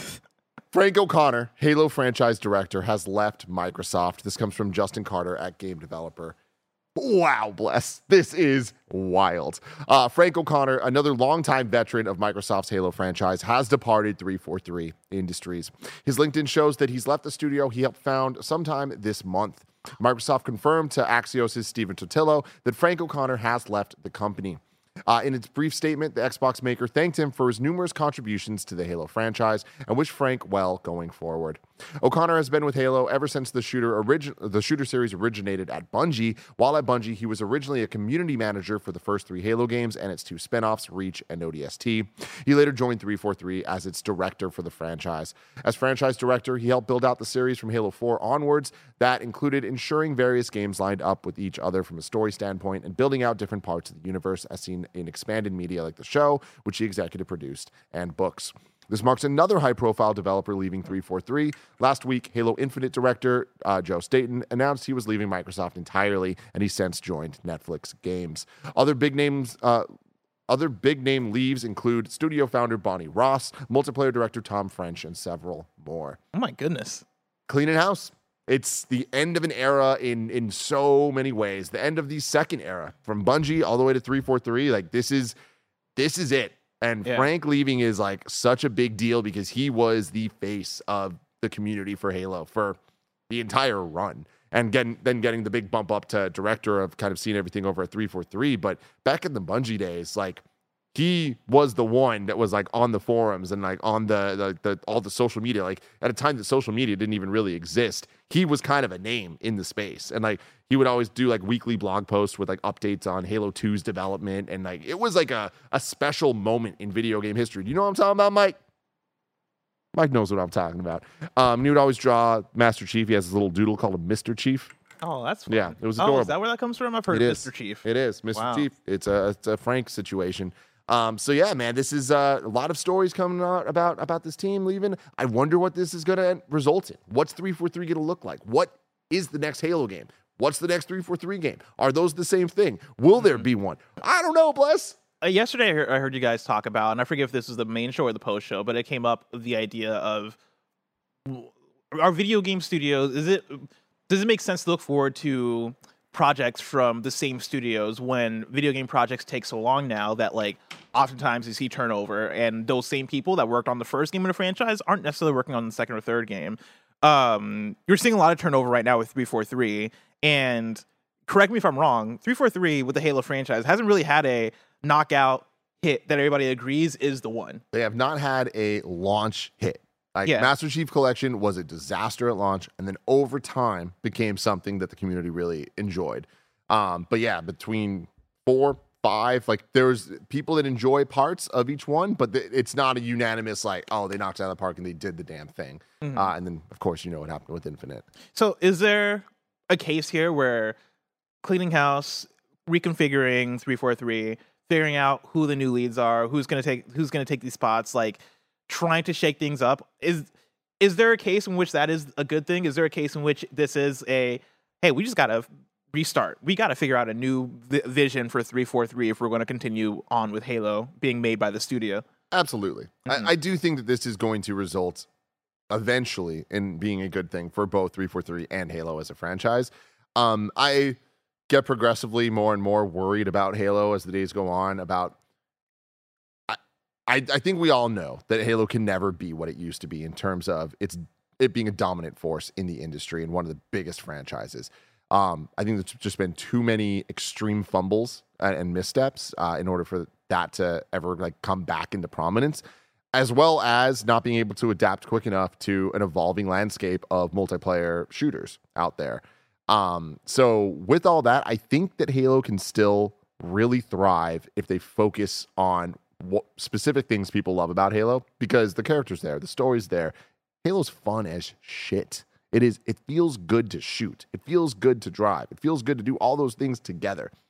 Frank O'Connor, Halo franchise director, has left Microsoft. This comes from Justin Carter at Game Developer. Wow, bless. This is wild. Uh, Frank O'Connor, another longtime veteran of Microsoft's Halo franchise, has departed three forty-three Industries. His LinkedIn shows that he's left the studio he helped found sometime this month. Microsoft confirmed to Axios' Stephen Totillo that Frank O'Connor has left the company. Uh, in its brief statement, the Xbox maker thanked him for his numerous contributions to the Halo franchise and wished Frank well going forward. O'Connor has been with Halo ever since the shooter origi- the shooter series originated at Bungie. While at Bungie, he was originally a community manager for the first three Halo games and its two spin-offs, Reach and O D S T. He later joined three forty-three as its director for the franchise. As franchise director, he helped build out the series from Halo four onwards. That included ensuring various games lined up with each other from a story standpoint and building out different parts of the universe as seen in expanded media like the show, which he executive produced, and books. This marks another high-profile developer leaving three forty-three. Last week, Halo Infinite director uh, Joe Staten announced he was leaving Microsoft entirely, and he since joined Netflix Games. Other big names, uh, other big name leaves include studio founder Bonnie Ross, multiplayer director Tom French, and several more. Oh my goodness. Cleaning house. It's the end of an era in in so many ways. The end of the second era, from Bungie all the way to three forty-three. Like this is this is it. And Yeah. Frank leaving is like such a big deal because he was the face of the community for Halo for the entire run. And getting, then getting the big bump up to director of kind of seeing everything over at three forty-three. But back in the Bungie days, like he was the one that was like on the forums and like on the, the, the all the social media. Like at a time that social media didn't even really exist, he was kind of a name in the space. And like he would always do like weekly blog posts with like updates on Halo two's development. And like it was like a, a special moment in video game history. Do you know what I'm talking about, Mike? Mike knows what I'm talking about. Um, he would always draw Master Chief. He has this little doodle called a Mister Chief. Oh, that's fun. Yeah, it was Oh, adorable. is that where that comes from? I've heard It of is. Mister Chief. It is Mister Wow. Chief. It's a it's a Frank situation. Um, so yeah, man, this is uh, a lot of stories coming out about about this team leaving. I wonder what this is going to result in. What's three forty-three going to look like? What is the next Halo game? What's the next three forty-three game? Are those the same thing? Will there be one? I don't know, Bless. Uh, yesterday, I heard, I heard you guys talk about, and I forget if this was the main show or the post show, but it came up the idea of our video game studios. Is it does it make sense to look forward to projects from the same studios when video game projects take so long now that like oftentimes you see turnover and those same people that worked on the first game of the franchise aren't necessarily working on the second or third game. Um, you're seeing a lot of turnover right now with three forty-three, and correct me if I'm wrong, three forty-three with the Halo franchise hasn't really had a knockout hit that everybody agrees is the one. They have not had a launch hit. Like Yeah. Master Chief Collection was a disaster at launch, and then over time became something that the community really enjoyed. Um, but yeah, between four, five, like there's people that enjoy parts of each one, but th- it's not a unanimous like, oh, they knocked it out of the park and they did the damn thing. Mhm. Uh, and then of course you know what happened with Infinite. So is there a case here where cleaning house, reconfiguring three forty-three, figuring out who the new leads are, who's going to take who's going to take these spots, like trying to shake things up, is is there a case in which that is a good thing? Is there a case in which this is a hey, we just got to restart. We got to figure out a new vi- vision for three forty-three if we're going to continue on with Halo being made by the studio. Absolutely. Mhm. I, I do think that this is going to result eventually in being a good thing for both three forty-three and Halo as a franchise. Um, I get progressively more and more worried about Halo as the days go on. About I, I, I think we all know that Halo can never be what it used to be in terms of its it being a dominant force in the industry and one of the biggest franchises. Um, I think there's just been too many extreme fumbles and, and missteps uh, in order for that to ever like come back into prominence, as well as not being able to adapt quick enough to an evolving landscape of multiplayer shooters out there. Um, so with all that, I think that Halo can still really thrive if they focus on what specific things people love about Halo, because the character's there, the story's there. Halo's fun as shit. It is. It feels good to shoot. It feels good to drive. It feels good to do all those things together.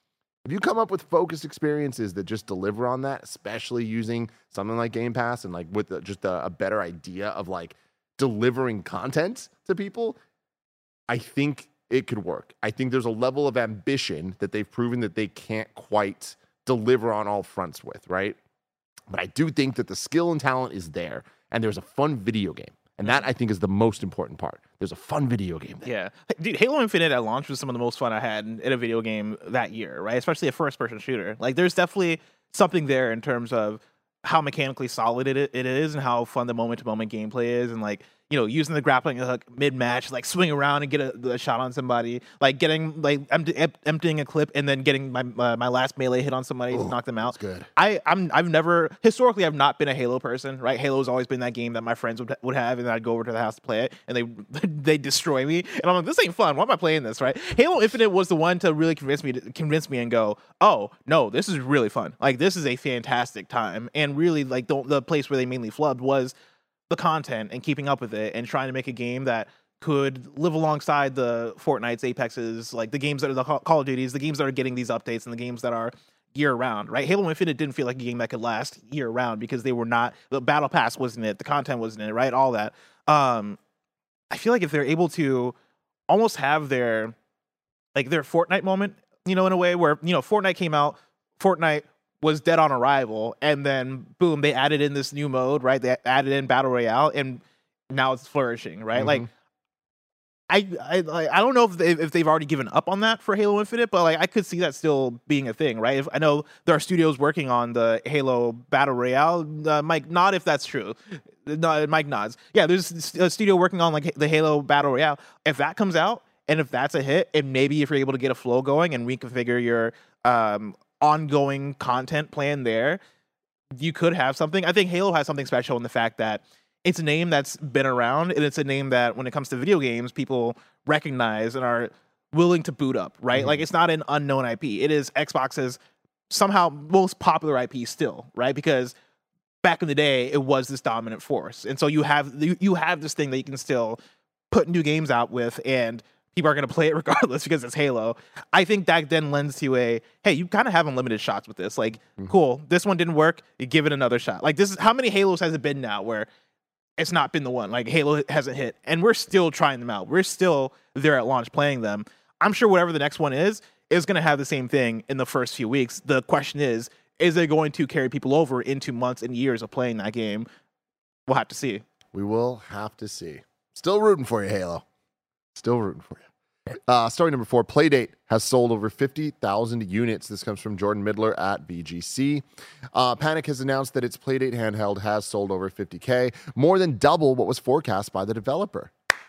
If you come up with focused experiences that just deliver on that, especially using something like Game Pass and like with a, just a, a better idea of like delivering content to people, I think it could work. I think there's a level of ambition that they've proven that they can't quite deliver on all fronts with, right? But I do think that the skill and talent is there, and there's a fun video game. And that, I think, is the most important part. There's a fun video game there. Yeah. Dude, Halo Infinite at launch was some of the most fun I had in a video game that year, right? Especially a first-person shooter. Like, there's definitely something there in terms of how mechanically solid it it is and how fun the moment-to-moment gameplay is, and, like, you know, using the grappling hook mid-match, like, swing around and get a, a shot on somebody, like, getting, like, empty, emptying a clip and then getting my uh, my last melee hit on somebody Ooh, to knock them out. That's good. I, I'm, I've never, historically, I've not been a Halo person, right? Halo's always been that game that my friends would, would have, and then I'd go over to the house to play it, and they they destroy me, and I'm like, this ain't fun. Why am I playing this, right? Halo Infinite was the one to really convince me, to convince me and go, oh, no, this is really fun. Like, this is a fantastic time, and really, like, the, the place where they mainly flubbed was the content and keeping up with it and trying to make a game that could live alongside the Fortnites, Apexes, like the games that are the Call of Duties, the games that are getting these updates, and the games that are year round, right? Halo Infinite didn't feel like a game that could last year round because they were not, the battle pass wasn't it, the content wasn't it, right? All that. Um, I feel like if they're able to almost have their, like their Fortnite moment, you know, in a way where, you know, Fortnite came out, Fortnite was dead on arrival, and then boom, they added in this new mode, right? They added in Battle Royale, and now it's flourishing, right? Mm-hmm. Like, I, I I don't know if, they, if they've already given up on that for Halo Infinite, but like I could see that still being a thing, right? If, I know there are studios working on the Halo Battle Royale. Uh, Mike, nod if that's true. No, Mike nods. Yeah, there's a studio working on like the Halo Battle Royale. If that comes out, and if that's a hit, and maybe if you're able to get a flow going and reconfigure your um, ongoing content plan there, you could have something. I think Halo has something special in the fact that it's a name that's been around, and it's a name that when it comes to video games, people recognize and are willing to boot up, right? Mm-hmm. Like, it's not an unknown I P. It is Xbox's somehow most popular I P still, right? Because back in the day, it was this dominant force. And so you have you, you have this thing that you can still put new games out with, and people are going to play it regardless because it's Halo. I think that then lends to a, hey, you kind of have unlimited shots with this. Like, mm-hmm. cool, this one didn't work, you give it another shot. Like, this is, how many Halos has it been now where it's not been the one? Like, Halo hasn't hit, and we're still trying them out. We're still there at launch playing them. I'm sure whatever the next one is, is going to have the same thing in the first few weeks. The question is, is it going to carry people over into months and years of playing that game? We'll have to see. We will have to see. Still rooting for you, Halo. Still rooting for you. Uh, story number four, Playdate has sold over fifty thousand units. This comes from Jordan Midler at V G C. Uh, Panic has announced that its Playdate handheld has sold over fifty K, more than double what was forecast by the developer.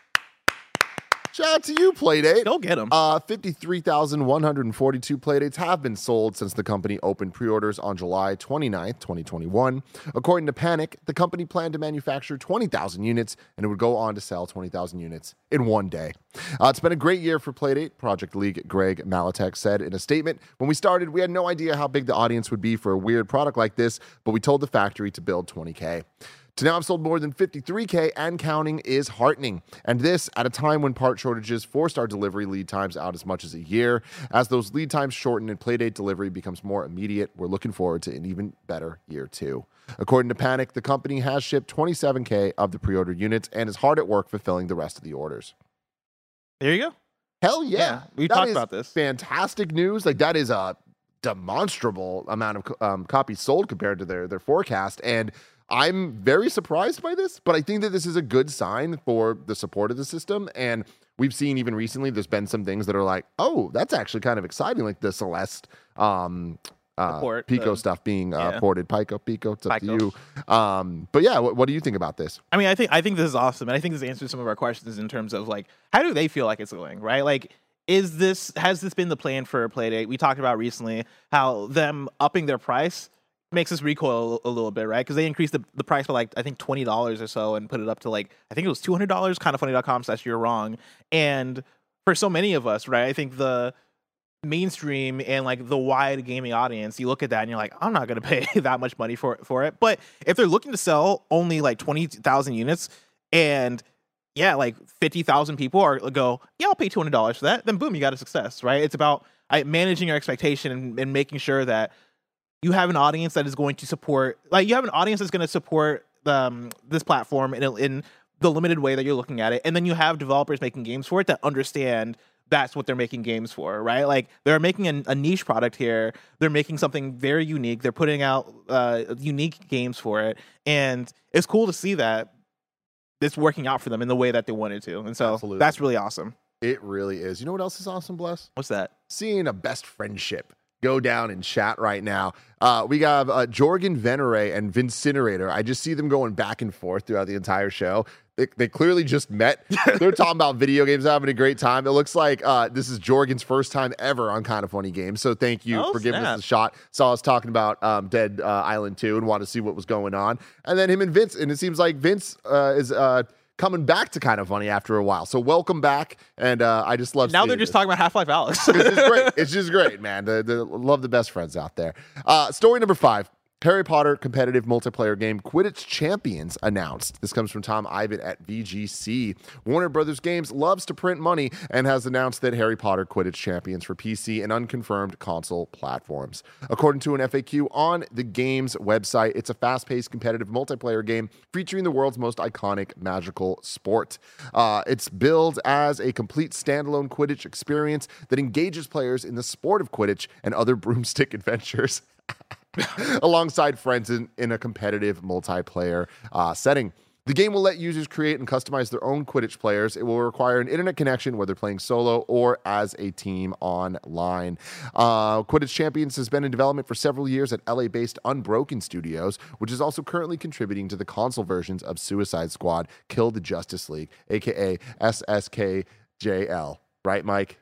Shout out to you, Playdate. Go get them. Uh, fifty-three thousand one hundred forty-two Playdates have been sold since the company opened pre-orders on July twenty-ninth, twenty twenty-one. According to Panic, the company planned to manufacture twenty thousand units, and it would go on to sell twenty thousand units in one day. Uh, it's been a great year for Playdate, Project League Greg Malatek said in a statement. When we started, we had no idea how big the audience would be for a weird product like this, but we told the factory to build twenty K. To now have sold more than fifty-three K and counting is heartening. And this at a time when part shortages forced our delivery lead times out as much as a year. As those lead times shorten and Playdate delivery becomes more immediate, we're looking forward to an even better year two. According to Panic, the company has shipped twenty-seven K of the pre-order units and is hard at work fulfilling the rest of the orders. There you go. Hell yeah. yeah we that talked is about this. Fantastic news. Like, that is a demonstrable amount of um, copies sold compared to their, their forecast. And I'm very surprised by this, but I think that this is a good sign for the support of the system. And we've seen even recently, there's been some things that are like, oh, that's actually kind of exciting, like the Celeste um, uh, port, Pico uh, stuff being uh, yeah. ported. Pico, Pico, it's up Pico. to you. Um, but yeah, what, what do you think about this? I mean, I think I think this is awesome, and I think this answers some of our questions in terms of like, how do they feel like it's going, right? Like, is this has this been the plan for Playdate? We talked about recently how them upping their price makes us recoil a little bit, right? Because they increased the, the price by like, I think twenty dollars or so and put it up to like, I think it was two hundred dollars, kind of funny dot com slash you're wrong. And for so many of us, right, I think the mainstream and like the wide gaming audience, you look at that and you're like, I'm not going to pay that much money for, for it. But if they're looking to sell only like twenty thousand units and yeah, like fifty thousand people are go, yeah, I'll pay two hundred dollars for that, then boom, you got a success, right? It's about I, managing your expectation and, and making sure that you have an audience that is going to support, like you have an audience that's going to support um, this platform in, in the limited way that you're looking at it. And then you have developers making games for it that understand that's what they're making games for, right? Like they're making a, a niche product here. They're making something very unique. They're putting out uh, unique games for it. And it's cool to see that it's working out for them in the way that they wanted to. And so Absolutely. That's really awesome. It really is. You know what else is awesome, Bless? What's that? Seeing a best friendship go down in chat right now. Uh, we got uh, Jorgen Venere and Vincinerator. I just see them going back and forth throughout the entire show. They, they clearly just met. They're talking about video games, having a great time. It looks like uh, this is Jorgen's first time ever on Kind of Funny Games. So thank you oh, for giving snap. us a shot. Saw us talking about um, Dead uh, Island two and wanted to see what was going on. And then him and Vince. And it seems like Vince uh, is uh, coming back to Kind of Funny after a while. So welcome back. And uh, I just love Now they're seeing just this. talking about Half-Life Alyx. It's just great. It's just great, man. The, the, love the best friends out there. Uh, story number five. Harry Potter competitive multiplayer game Quidditch Champions announced. This comes from Tom Ivan at V G C. Warner Brothers Games loves to print money and has announced that Harry Potter Quidditch Champions for P C and unconfirmed console platforms. According to an F A Q on the game's website, it's a fast-paced competitive multiplayer game featuring the world's most iconic magical sport. Uh, it's billed as a complete standalone Quidditch experience that engages players in the sport of Quidditch and other broomstick adventures. alongside friends in, in a competitive multiplayer uh, setting. The game will let users create and customize their own Quidditch players. It will require an internet connection, whether playing solo or as a team online. Uh, Quidditch Champions has been in development for several years at L A-based Unbroken Studios, which is also currently contributing to the console versions of Suicide Squad, Kill the Justice League, a k a. S S K J L. Right, Mike?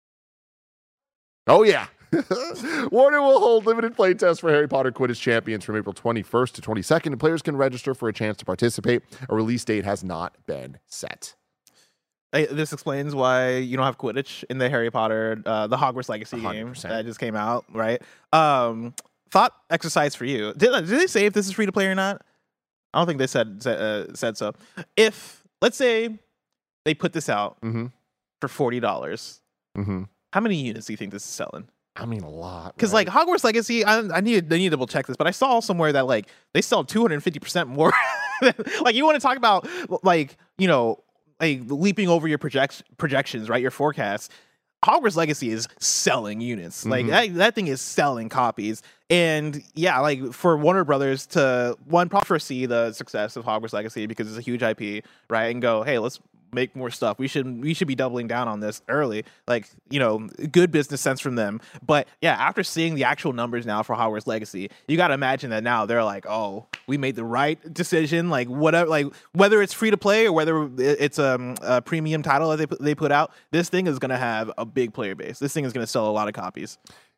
Oh, yeah. Warner will hold limited play tests for Harry Potter Quidditch Champions from April twenty-first to twenty-second, and players can register for a chance to participate. A release date has not been set. Hey, this explains why you don't have Quidditch in the Harry Potter, uh, the Hogwarts Legacy one hundred game percent. that just came out, right? Um, thought exercise for you. Did, did they say if this is free to play or not? I don't think they said said, uh, said so. If, let's say, they put this out Mm-hmm. for forty dollars, Mm-hmm. how many units do you think this is selling? I mean, a lot. Because right? like Hogwarts Legacy, I, I need I need to double check this, but I saw somewhere that like they sell two hundred fifty percent more. Like you want to talk about like you know like leaping over your project projections, right? Your forecasts. Hogwarts Legacy is selling units. Like Mhm. that, that thing is selling copies. And yeah, like for Warner Brothers to one probably foresee the success of Hogwarts Legacy because it's a huge I P, right? And go, hey, let's make more stuff. We should we should be doubling down on this early. Like, you know, good business sense from them. But yeah, after seeing the actual numbers now for Hogwarts Legacy, you got to imagine that now they're like, oh, we made the right decision. Like whatever, like whether it's free to play or whether it's um, a premium title that they put, they put out, this thing is going to have a big player base. This thing is going to sell a lot of copies.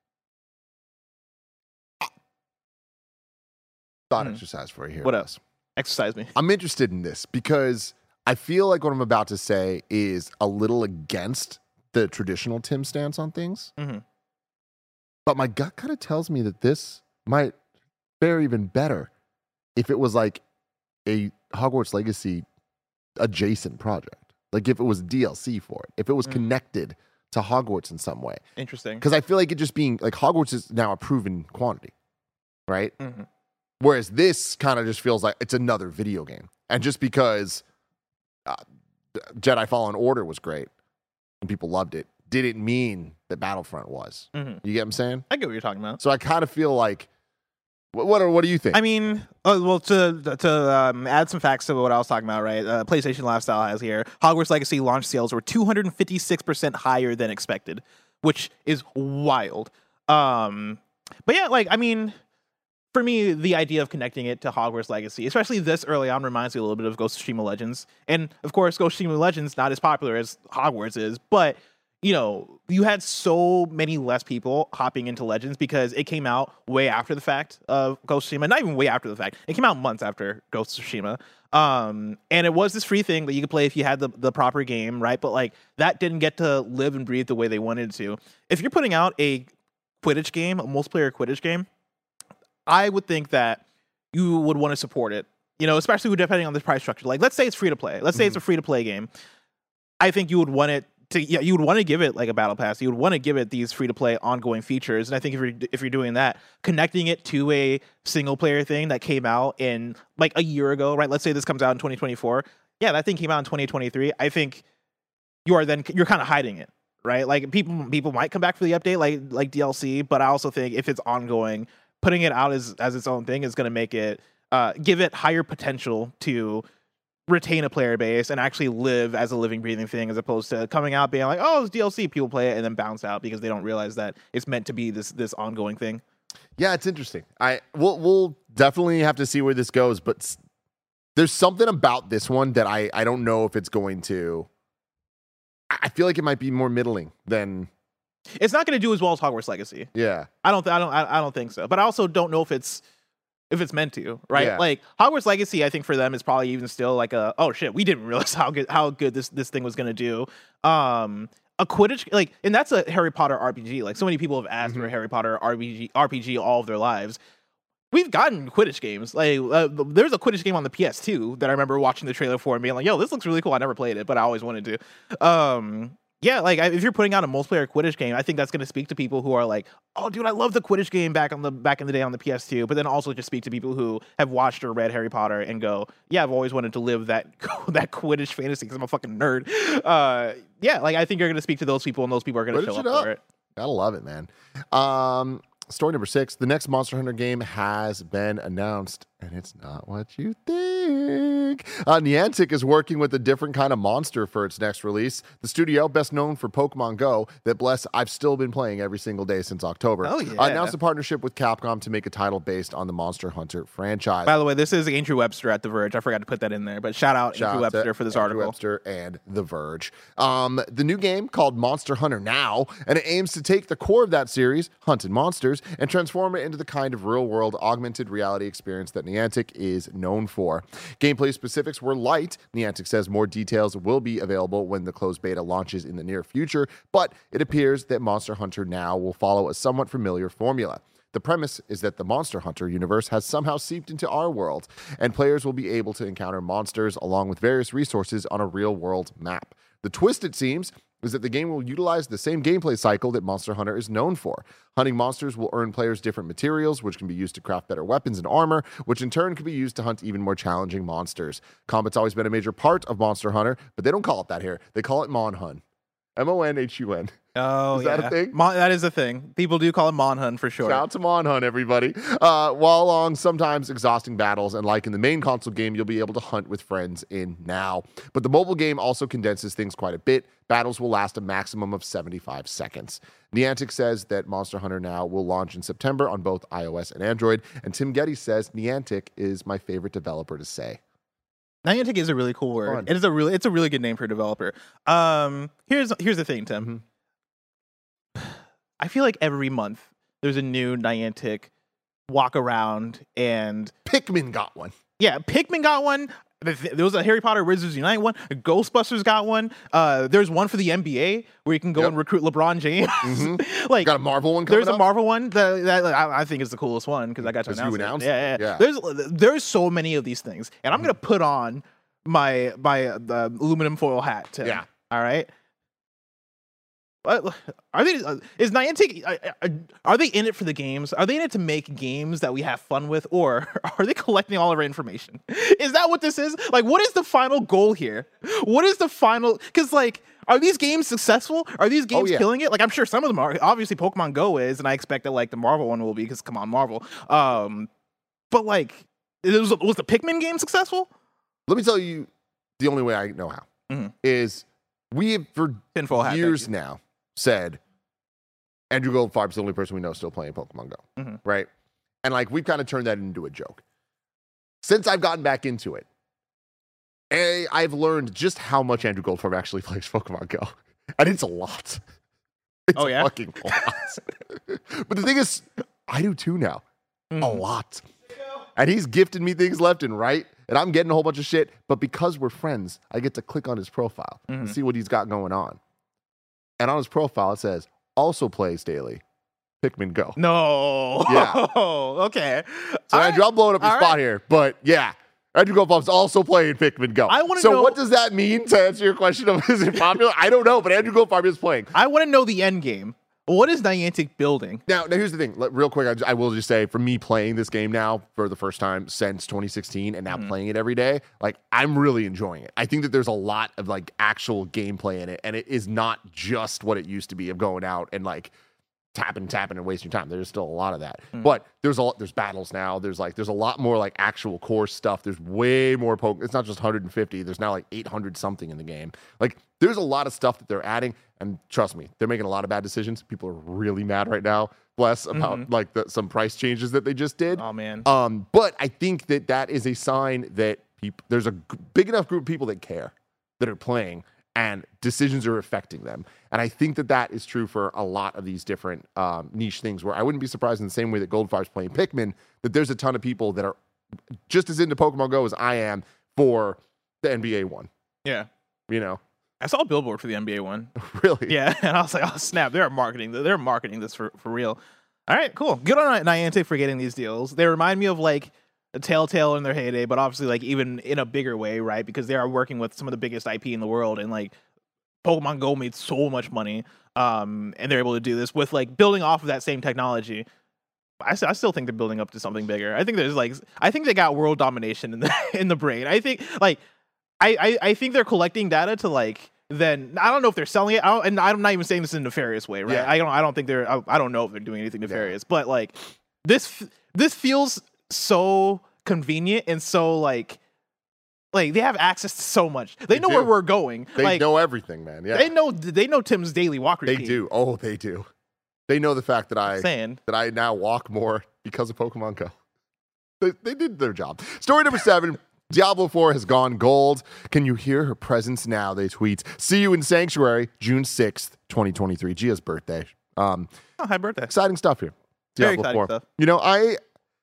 Thought Hmm. exercise for you here. What else? Exercise me. I'm interested in this because I feel like what I'm about to say is a little against the traditional Tim stance on things. Mm-hmm. But my gut kind of tells me that this might fare even better if it was like a Hogwarts Legacy adjacent project. Like if it was D L C for it, if it was Mm. connected to Hogwarts in some way. Interesting. Because I feel like it just being like Hogwarts is now a proven quantity, right? Mhm. Whereas this kind of just feels like it's another video game. And just because uh, Jedi Fallen Order was great and people loved it, didn't mean that Battlefront was. Mhm. You get what I'm saying? I get what you're talking about. So I kind of feel like, what what, are, what do you think? I mean, uh, well, to to um, add some facts to what I was talking about, right? Uh, PlayStation Lifestyle has here Hogwarts Legacy launch sales were two hundred fifty-six percent higher than expected, which is wild. Um, but yeah, like I mean, for me, the idea of connecting it to Hogwarts Legacy, especially this early on, reminds me a little bit of Ghost of Tsushima Legends, and of course, Ghost of Tsushima Legends not as popular as Hogwarts is, but you know, you had so many less people hopping into Legends because it came out way after the fact of Ghost of Tsushima. Not even way after the fact. It came out months after Ghost of Tsushima. Um, and it was this free thing that you could play if you had the, the proper game, right? But like that didn't get to live and breathe the way they wanted to. If you're putting out a Quidditch game, a multiplayer Quidditch game, I would think that you would want to support it. You know, especially depending on the price structure. Like let's say it's free to play. Let's say Mhm. it's a free to play game. I think you would want it to yeah, you would want to give it like a battle pass. You would want to give it these free to play ongoing features. And I think if you're if you're doing that, connecting it to a single player thing that came out in like a year ago, right? Let's say this comes out in twenty twenty-four. Yeah, that thing came out in twenty twenty-three. I think you are then you're kind of hiding it, right? Like people people might come back for the update like like D L C, but I also think if it's ongoing, putting it out as as its own thing is going to make it uh, give it higher potential to retain a player base and actually live as a living, breathing thing, as opposed to coming out being like, oh, it's D L C, people play it and then bounce out because they don't realize that it's meant to be this this ongoing thing. Yeah, it's interesting. I we'll we'll definitely have to see where this goes, but s- there's something about this one that I I don't know if it's going to. I I feel like it might be more middling than. It's not going to do as well as Hogwarts Legacy. Yeah, I don't th- I don't I, I don't think so. But I also don't know if it's if it's meant to, right? Yeah. Like Hogwarts Legacy, I think for them is probably even still like a oh shit, we didn't realize how good how good this this thing was gonna do. Um, a Quidditch like, and that's a Harry Potter R P G. Like so many people have asked Mhm. for a Harry Potter R P G R P G all of their lives. We've gotten Quidditch games. Like uh, there's a Quidditch game on the P S two that I remember watching the trailer for and being like, yo, this looks really cool. I never played it, but I always wanted to. Um, Yeah, like I- if you're putting out a multiplayer Quidditch game, I think that's going to speak to people who are like, "Oh, dude, I love the Quidditch game back on the back in the day on the P S two." But then also just speak to people who have watched or read Harry Potter and go, "Yeah, I've always wanted to live that that Quidditch fantasy because I'm a fucking nerd." Uh, yeah, like I think you're going to speak to those people, and those people are going to show Quidditch up, it up. for it. Gotta love it, man. Um, story number six: the next Monster Hunter game has been announced, and it's not what you think. Uh, Niantic is working with a different kind of monster for its next release. The studio, best known for Pokemon Go, that bless I've still been playing every single day since October, Oh, yeah. uh, announced a partnership with Capcom to make a title based on the Monster Hunter franchise. By the way, this is Andrew Webster at The Verge. I forgot to put that in there, but shout out Shout Andrew out to Webster for this Andrew article. Webster and The Verge. Um, the new game called Monster Hunter Now, and it aims to take the core of that series, hunted monsters, and transform it into the kind of real-world augmented reality experience that Niantic is known for. Gameplay specifics were light. Niantic says more details will be available when the closed beta launches in the near future, but it appears that Monster Hunter Now will follow a somewhat familiar formula. The premise is that the Monster Hunter universe has somehow seeped into our world, and players will be able to encounter monsters along with various resources on a real-world map. The twist, it seems, is that the game will utilize the same gameplay cycle that Monster Hunter is known for. Hunting monsters will earn players different materials, which can be used to craft better weapons and armor, which in turn can be used to hunt even more challenging monsters. Combat's always been a major part of Monster Hunter, but they don't call it that here. They call it Monhun. M O N H U N. Oh, Is yeah. that a thing? Mon- that is a thing. People do call it Monhun for sure. Shout out to Monhun, everybody. Uh, while long, sometimes exhausting battles, and like in the main console game, you'll be able to hunt with friends in Now. But the mobile game also condenses things quite a bit. Battles will last a maximum of seventy-five seconds. Niantic says that Monster Hunter Now will launch in September on both iOS and Android, and Tim Geddes says Niantic is my favorite developer to say. Niantic is a really cool word. Fun. It is a really it's a really good name for a developer. Um, here's here's the thing, Tim. Mm-hmm. I feel like every month there's a new Niantic walk around, and Pikmin got one. yeah, Pikmin got one. There was a Harry Potter Wizards Unite one. Ghostbusters got one. Uh, there's one for the N B A where you can go Yep. and recruit LeBron James. Mhm. like Got a Marvel one coming there's a up? Marvel one that, that I, I think is the coolest one because I got to 'Cause you announce it. announced Yeah, it? yeah, Yeah. yeah. There's there's so many of these things, and I'm gonna put on my my uh, the aluminum foil hat. Tim. Yeah. All right. What are they? Uh, is Niantic? Uh, uh, are they in it for the games? Are they in it to make games that we have fun with, or are they collecting all of our information? Is that what this is? Like, what is the final goal here? What is the final? Because like, are these games successful? Are these games yeah. killing it? Like, I'm sure some of them are. Obviously, Pokemon Go is, and I expect that like the Marvel one will be because come on, Marvel. Um, but like, it was, was the Pikmin game successful? Let me tell you the only way I know how Mhm. is we have for Tinfoil hat. thank years you. now said Andrew Goldfarb's the only person we know still playing Pokemon Go, Mhm. right? And like we've kind of turned that into a joke. Since I've gotten back into it, A, I've learned just how much Andrew Goldfarb actually plays Pokemon Go, and it's a lot. It's Oh, yeah? a fucking lot. But the thing is, I do too now, a Mhm. lot. And he's gifted me things left and right, and I'm getting a whole bunch of shit. But because we're friends, I get to click on his profile and Mhm. see what he's got going on. And on his profile, it says, also plays daily, Pikmin Go. No. Yeah. okay. So All Andrew, right. I'm blowing up your All spot right. here. But yeah, Andrew Goldbaum's also playing Pikmin Go. I wanna so know- what does that mean to answer your question of is it popular? I don't know, but Andrew Goldbaum is playing. I want to know the end game. What is Niantic building? Now, now here's the thing. Let- Real quick, I, I will just say, for me playing this game now for the first time since twenty sixteen and now Mhm. playing it every day, like I'm really enjoying it. I think that there's a lot of like actual gameplay in it, and it is not just what it used to be of going out and like tapping, tapping, and wasting time. There's still a lot of that, Mm. but there's a lot, there's battles now. There's like there's a lot more like actual core stuff. There's way more poke. It's not just one hundred fifty. There's now like eight hundred something in the game. Like there's a lot of stuff that they're adding, and trust me, they're making a lot of bad decisions. People are really mad right now, bless, about Mhm. like the, some price changes that they just did. Oh man. Um, but I think that that is a sign that peop- there's a g- big enough group of people that care, that are playing, and decisions are affecting them. And I think that that is true for a lot of these different um, niche things, where I wouldn't be surprised in the same way that Goldfire's playing Pikmin, that there's a ton of people that are just as into Pokemon Go as I am for the N B A one. Yeah. You know, I saw a billboard for the N B A one. really. Yeah, and I was like, oh snap, they're marketing. They're marketing this for, for real. All right, cool. Good on Niantic for getting these deals. They remind me of like a Telltale in their heyday, but obviously like even in a bigger way, right? Because they are working with some of the biggest I P in the world, and like Pokemon Go made so much money, um, and they're able to do this with like building off of that same technology. I, st- I still think they're building up to something bigger. I think there's like I think they got world domination in the in the brain. I think like I I, I think they're collecting data to like. Then I don't know if they're selling it. I don't, and I'm not even saying this in a nefarious way, right? Yeah. I don't. I don't think they're. I, I don't know if they're doing anything nefarious, but like this. This feels so convenient and so like, like they have access to so much. They, They know do. where we're going. They like, know everything, man. Yeah, They know. They know Tim's daily walk they routine. do. Oh, they do. They know the fact that I Saying. that I now walk more because of Pokemon Go. They, they did their job. Story number seven. Diablo four has gone gold. Can you hear her presence now? They tweet. See you in Sanctuary, June sixth, twenty twenty-three. Gia's birthday. Um, Oh, happy birthday! exciting stuff here. Very Diablo exciting four. stuff. You know, I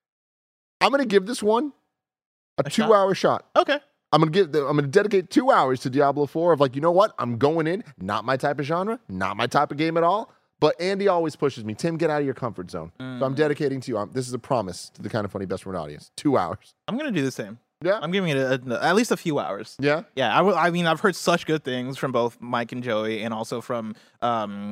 I'm gonna give this one a, A two shot? hour shot. Okay. I'm gonna give. The, I'm gonna dedicate two hours to Diablo four. Of like, you know what? I'm going in. Not my type of genre. Not my type of game at all. But Andy always pushes me. Tim, get out of your comfort zone. So I'm Mm. dedicating to you. I'm, this is a promise to the Kind of Funny Best Friend audience. Two hours. I'm gonna do the same. Yeah. I'm giving it a, a- at least a few hours. Yeah. Yeah, I, will- I mean, I've heard such good things from both Mike and Joey, and also from um,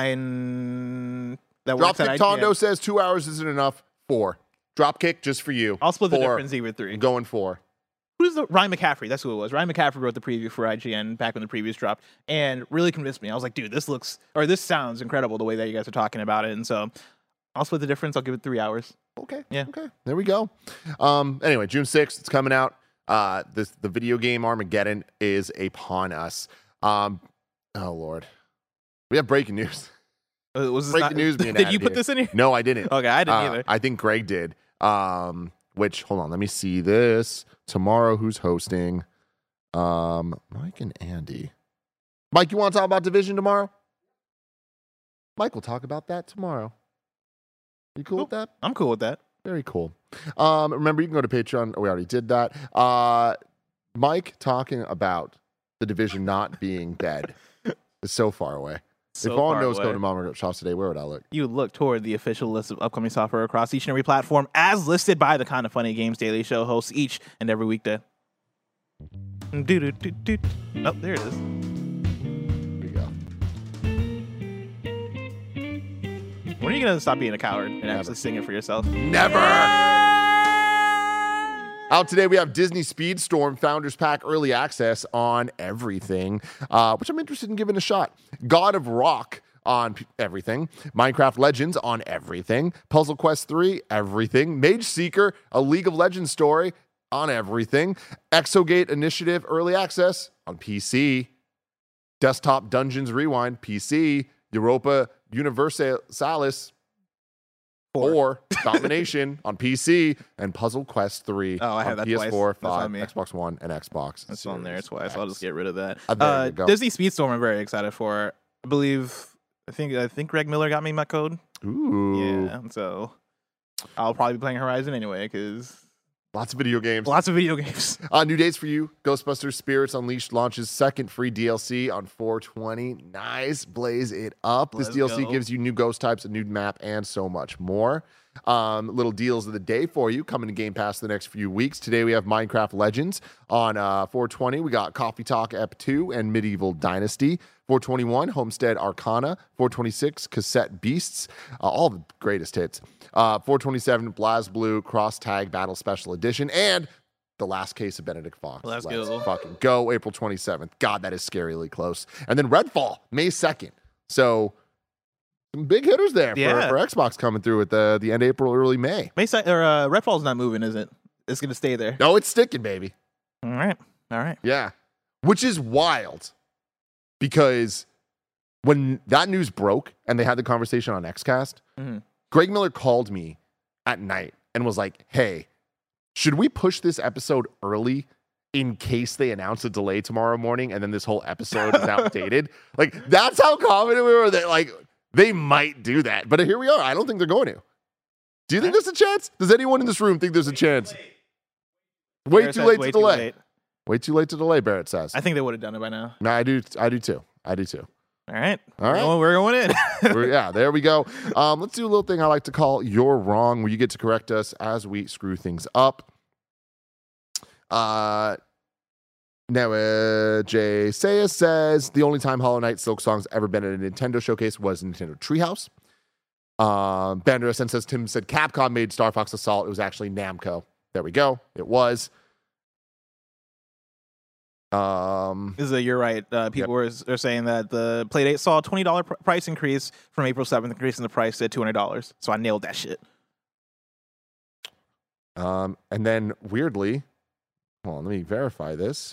Ryan. That works at Dropkick I G N. Tondo says two hours isn't enough. Four. Dropkick just for you. I'll split the Four. difference either three. I'm going four. Who's the Ryan McCaffrey? That's who it was. Ryan McCaffrey wrote the preview for I G N back when the previews dropped, and really convinced me. I was like, dude, this looks or this sounds incredible the way that you guys are talking about it. And so I'll split the difference. I'll give it three hours. Okay. Yeah. Okay. There we go. Um. Anyway, June sixth, it's coming out. Uh. This the video game Armageddon is upon us. Um. Oh Lord. We have breaking news. Uh, Was this Breaking not, news being Did you added put here. this in here? No, I didn't. Okay, I didn't Uh, either. I think Greg did. Um, which hold on, let me see this. Tomorrow, who's hosting? Um, Mike and Andy. Mike, you want to talk about Division tomorrow? Mike will talk about that tomorrow. You cool with that? I'm cool with that. Very cool. Um, remember, you can go to Patreon. Oh, we already did that. Uh, Mike talking about the Division not being dead is so far away. So if all far knows away. go to Mama Shops today, where would I look? You would look toward the official list of upcoming software across each and every platform as listed by the Kind of Funny Games Daily Show hosts each and every weekday. Do, do, do, do. Oh, there it is. There you go. When are you going to stop being a coward and actually sing it for yourself? Never. Out today, we have Disney Speedstorm Founders Pack Early Access on everything, uh, which I'm interested in giving a shot. God of Rock on p- everything. Minecraft Legends on everything. Puzzle Quest three, everything. Mage Seeker, a League of Legends story on everything. Exogate Initiative Early Access on P C. Desktop Dungeons Rewind, P C. Europa Universalis Four. or Domination on P C, and Puzzle Quest three Oh, I have on that P S four, twice. That's on five, me. Xbox One, and Xbox. That's on there Series twice. I'll just X. get rid of that. Uh, there Uh, you go. Disney Speedstorm, I'm very excited for. I believe, I think, I think Greg Miller got me my code. Ooh, Yeah, so I'll probably be playing Horizon anyway because lots of video games. lots of video games. Uh, new dates for you. Ghostbusters Spirits Unleashed launches second free D L C on four twenty. Nice. Blaze it up. This Let's D L C go. gives you new ghost types, a new map, and so much more. Um, little deals of the day for you coming to Game Pass the next few weeks. Today we have Minecraft Legends on uh, four twenty. We got Coffee Talk Ep two and Medieval Dynasty. four twenty-one, Homestead Arcana. four twenty-six, Cassette Beasts. Uh, all the greatest hits. Uh, four twenty-seven, BlazBlue Cross Tag Battle Special Edition. And the last case of Benedict Fox. Let's Let's go. fucking go. April twenty-seventh. God, that is scarily close. And then Redfall, May second. So some big hitters there Yeah. for, for Xbox coming through at the, the end of April, early May. May si- or uh, Redfall's not moving, is it? It's gonna stay there. No, it's sticking, baby. All right, all right. Yeah. Which is wild because when that news broke and they had the conversation on Xcast, Mhm. Greg Miller called me at night and was like, hey, should we push this episode early in case they announce a delay tomorrow morning and then this whole episode is outdated? Like, that's how confident we were that, like, they might do that. But here we are. I don't think they're going to. Do you think there's a chance? Does anyone in this room think there's a chance? Way Barrett too says late way to too delay. late. Way too late to delay, Barrett says. I think they would have done it by now. No, I do. I do too. I do too. All right, All right. Well, we're going in. We're- yeah, there we go. Um, let's do a little thing I like to call You're Wrong, where you get to correct us as we screw things up. Uh, now, uh, Jay Saya says the only time Hollow Knight Silksong's ever been at a Nintendo showcase was Nintendo Treehouse. Um, Bandera says Tim said Capcom made Star Fox Assault. It was actually Namco. There we go. It was. Um, This is a, you're right. Uh, people were are saying that the Playdate saw a twenty dollars pr- price increase from April seventh, increasing the price to two hundred dollars. So I nailed that shit. um, and then weirdly, hold on, let me verify this.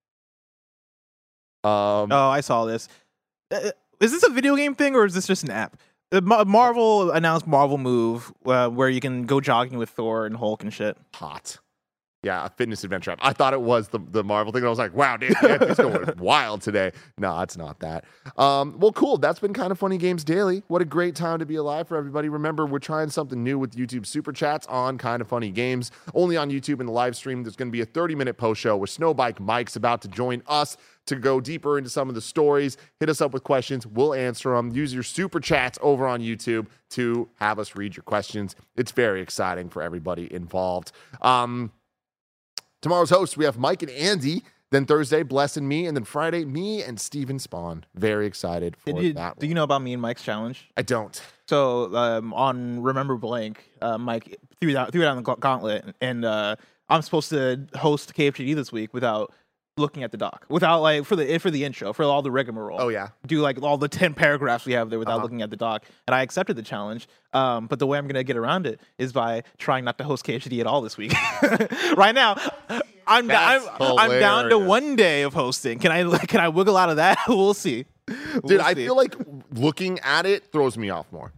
Um, Oh, I saw this. Uh, is this a video game thing or is this just an app? Uh, Ma- Marvel announced Marvel Move, uh, where you can go jogging with Thor and Hulk and shit. hot. Yeah, a fitness adventure app. I thought it was the, the Marvel thing. And I was like, wow, dude, it's going wild today. No, it's not that. Um, well, cool. That's been Kind of Funny Games Daily. What a great time to be alive for everybody. Remember, we're trying something new with YouTube Super Chats on Kind of Funny Games. Only on YouTube in the live stream. There's going to be a thirty-minute post show where Snowbike Mike's about to join us to go deeper into some of the stories. Hit us up with questions. We'll answer them. Use your Super Chats over on YouTube to have us read your questions. It's very exciting for everybody involved. Um... Tomorrow's hosts, we have Mike and Andy. Then Thursday, Bless and me. And then Friday, me and Steven Spawn. Very excited for Did you, that do one. you know about me and Mike's challenge? I don't. So um, on Remember Blank, uh, Mike threw that threw it on the ga- gauntlet, and uh, I'm supposed to host K F G D this week without looking at the doc, without like for the for the intro, for all the rigmarole. Oh, yeah. Do like all the ten paragraphs we have there without Uh-huh. looking at the doc, and I accepted the challenge. Um, but the way I'm gonna get around it is by trying not to host K F G D at all this week. Right now, I'm That's I'm, I'm down to hilarious. one day of hosting. Can I can I wiggle out of that? We'll see. Dude, We'll I see. feel like looking at it throws me off more.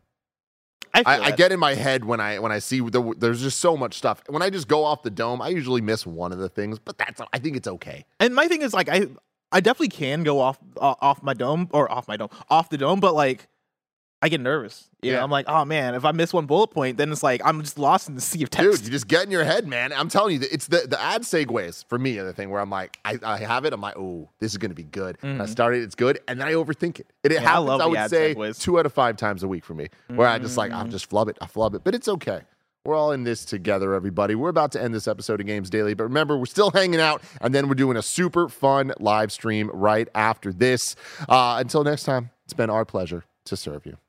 I, feel I, I that. get in my head when I when I see the, there's just so much stuff. When I just go off the dome, I usually miss one of the things, but that's I think it's okay. And my thing is like I I definitely can go off uh, off my dome or off my dome off the dome, but like I get nervous. You know, Yeah. I'm like, oh man, if I miss one bullet point, then it's like I'm just lost in the sea of text. Dude, you just get in your head, man. I'm telling you, it's the, the ad segues for me are the thing where I'm like, I, I have it. I'm like, oh, this is going to be good. And I start it, it's good. And then I overthink it. And it Mm-hmm. Yeah, I happens, love I, the would ad say, segues. two out of five times a week for me, where I just like, I'll just flub it. I flub it. But it's okay. We're all in this together, everybody. We're about to end this episode of Games Daily. But remember, we're still hanging out. And then we're doing a super fun live stream right after this. Uh, until next time, it's been our pleasure to serve you.